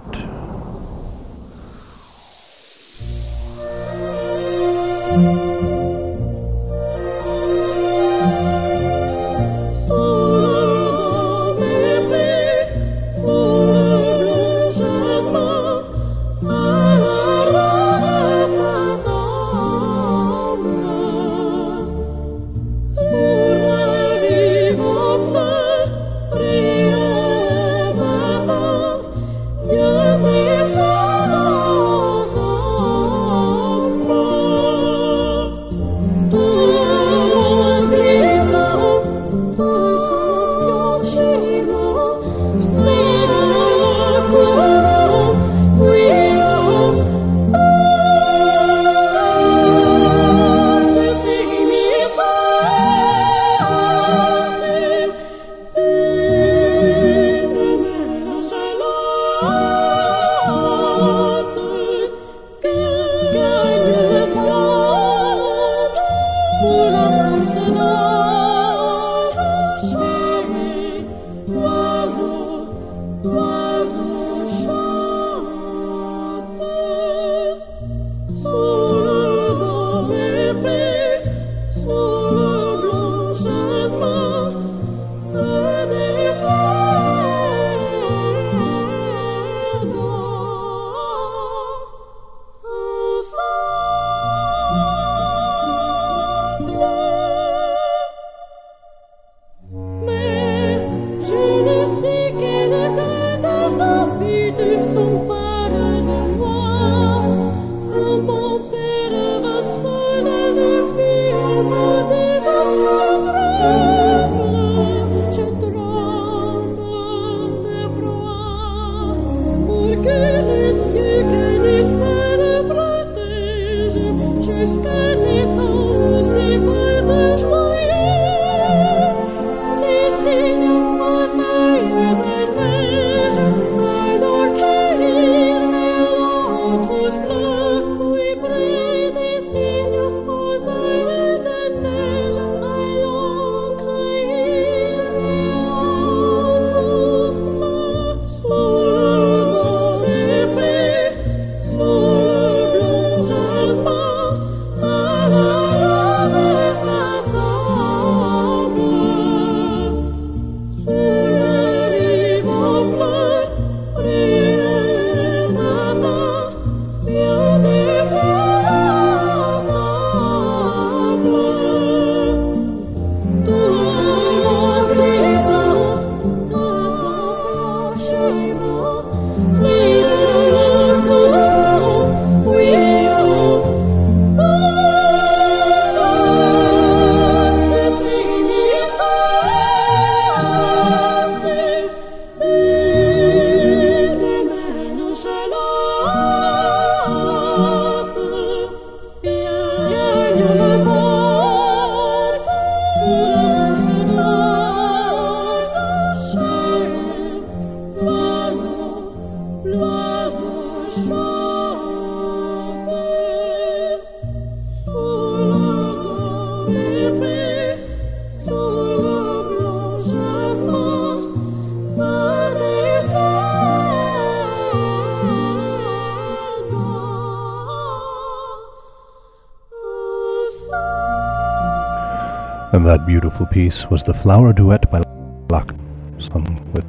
And that beautiful piece was The Flower Duet by Locke, sung with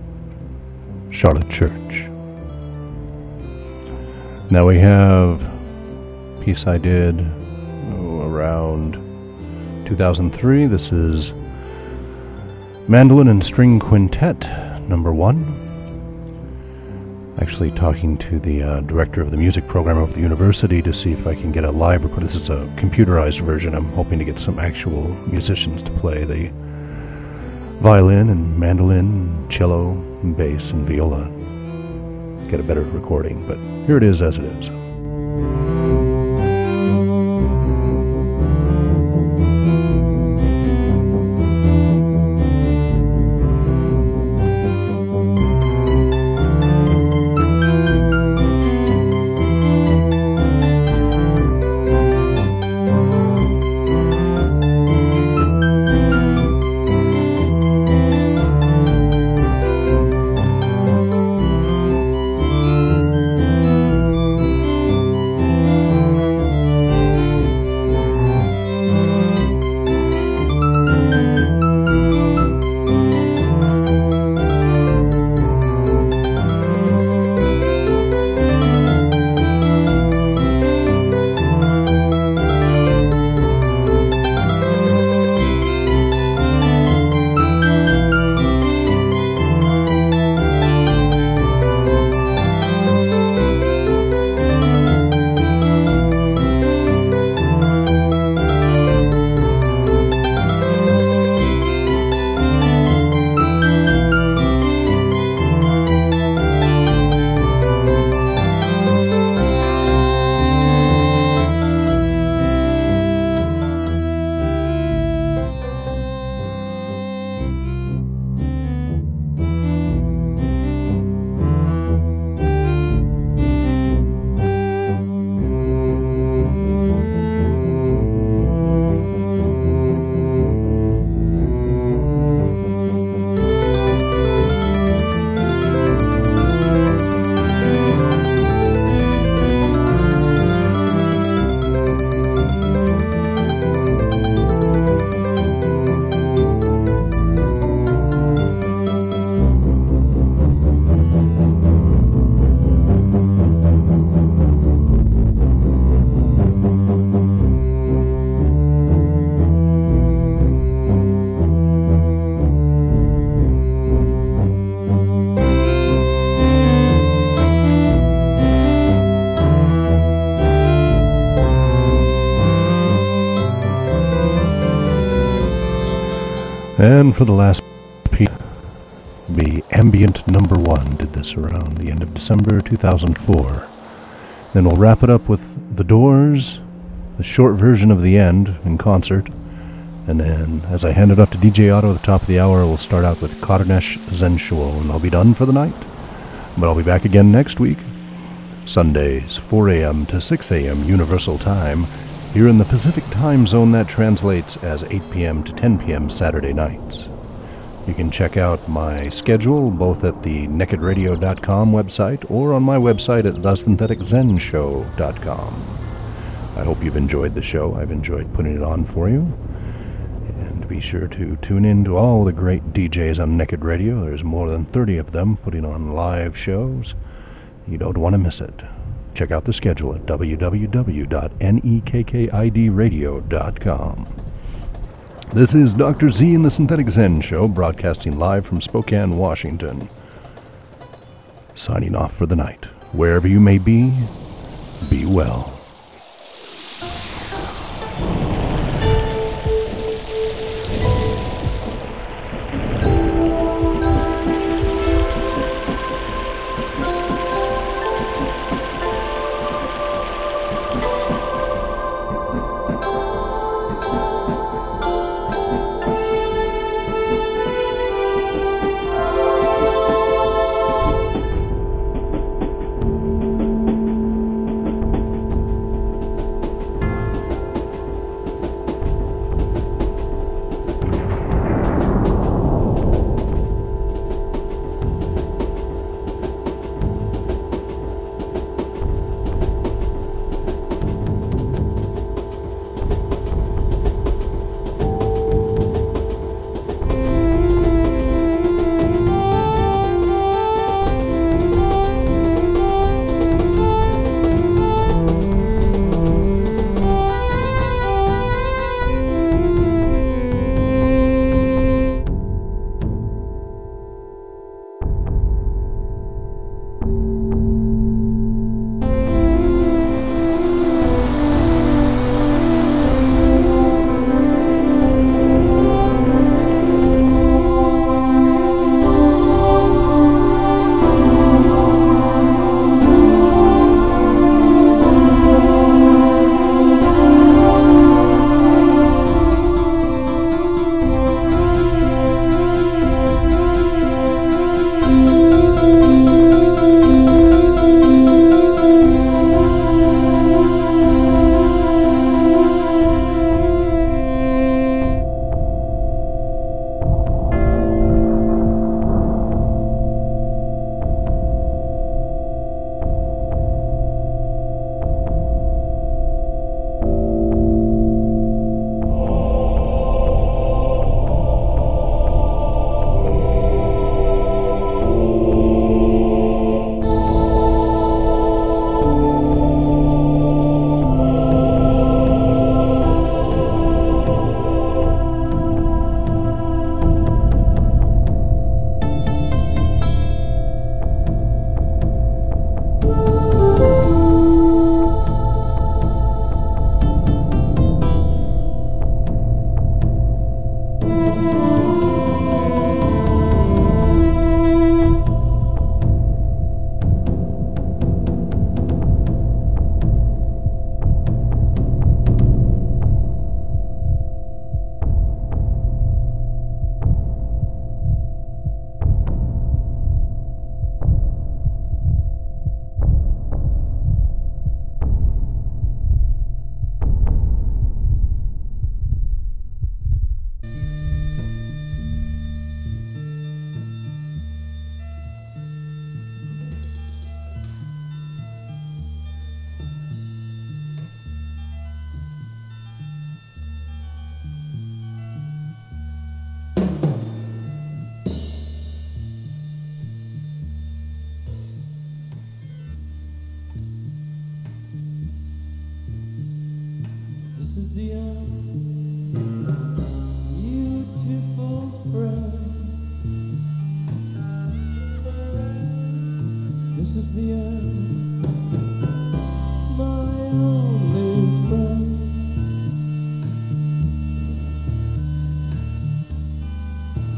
Charlotte Church. Now we have a piece I did oh, around two thousand three. This is Mandolin and String Quintet, number one. Actually talking to the uh, director of the music program of the university to see if I can get a live record. This is a computerized version. I'm hoping to get some actual musicians to play the violin and mandolin, cello, and bass, and viola. Get a better recording, but here it is as it is. And for the last piece, the Ambient Number One did this around the end of December two thousand four. Then we'll wrap it up with The Doors, the short version of The End in concert. And then, as I hand it up to D J Otto at the top of the hour, we'll start out with Karnesh Sensual, and I'll be done for the night. But I'll be back again next week, Sundays, four a.m. to six a.m. Universal Time, here in the Pacific Time Zone. That translates as eight p.m. to ten p.m. Saturday nights. You can check out my schedule both at the naked radio dot com website or on my website at the synthetic zen show dot com. I hope you've enjoyed the show. I've enjoyed putting it on for you. And be sure to tune in to all the great D Js on Naked Radio. There's more than thirty of them putting on live shows. You don't want to miss it. Check out the schedule at w w w dot nekkid radio dot com. This is Doctor Z and the Synthetic Zen Show, broadcasting live from Spokane, Washington. Signing off for the night. Wherever you may be, be well.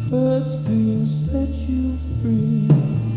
Birds, do you set you free?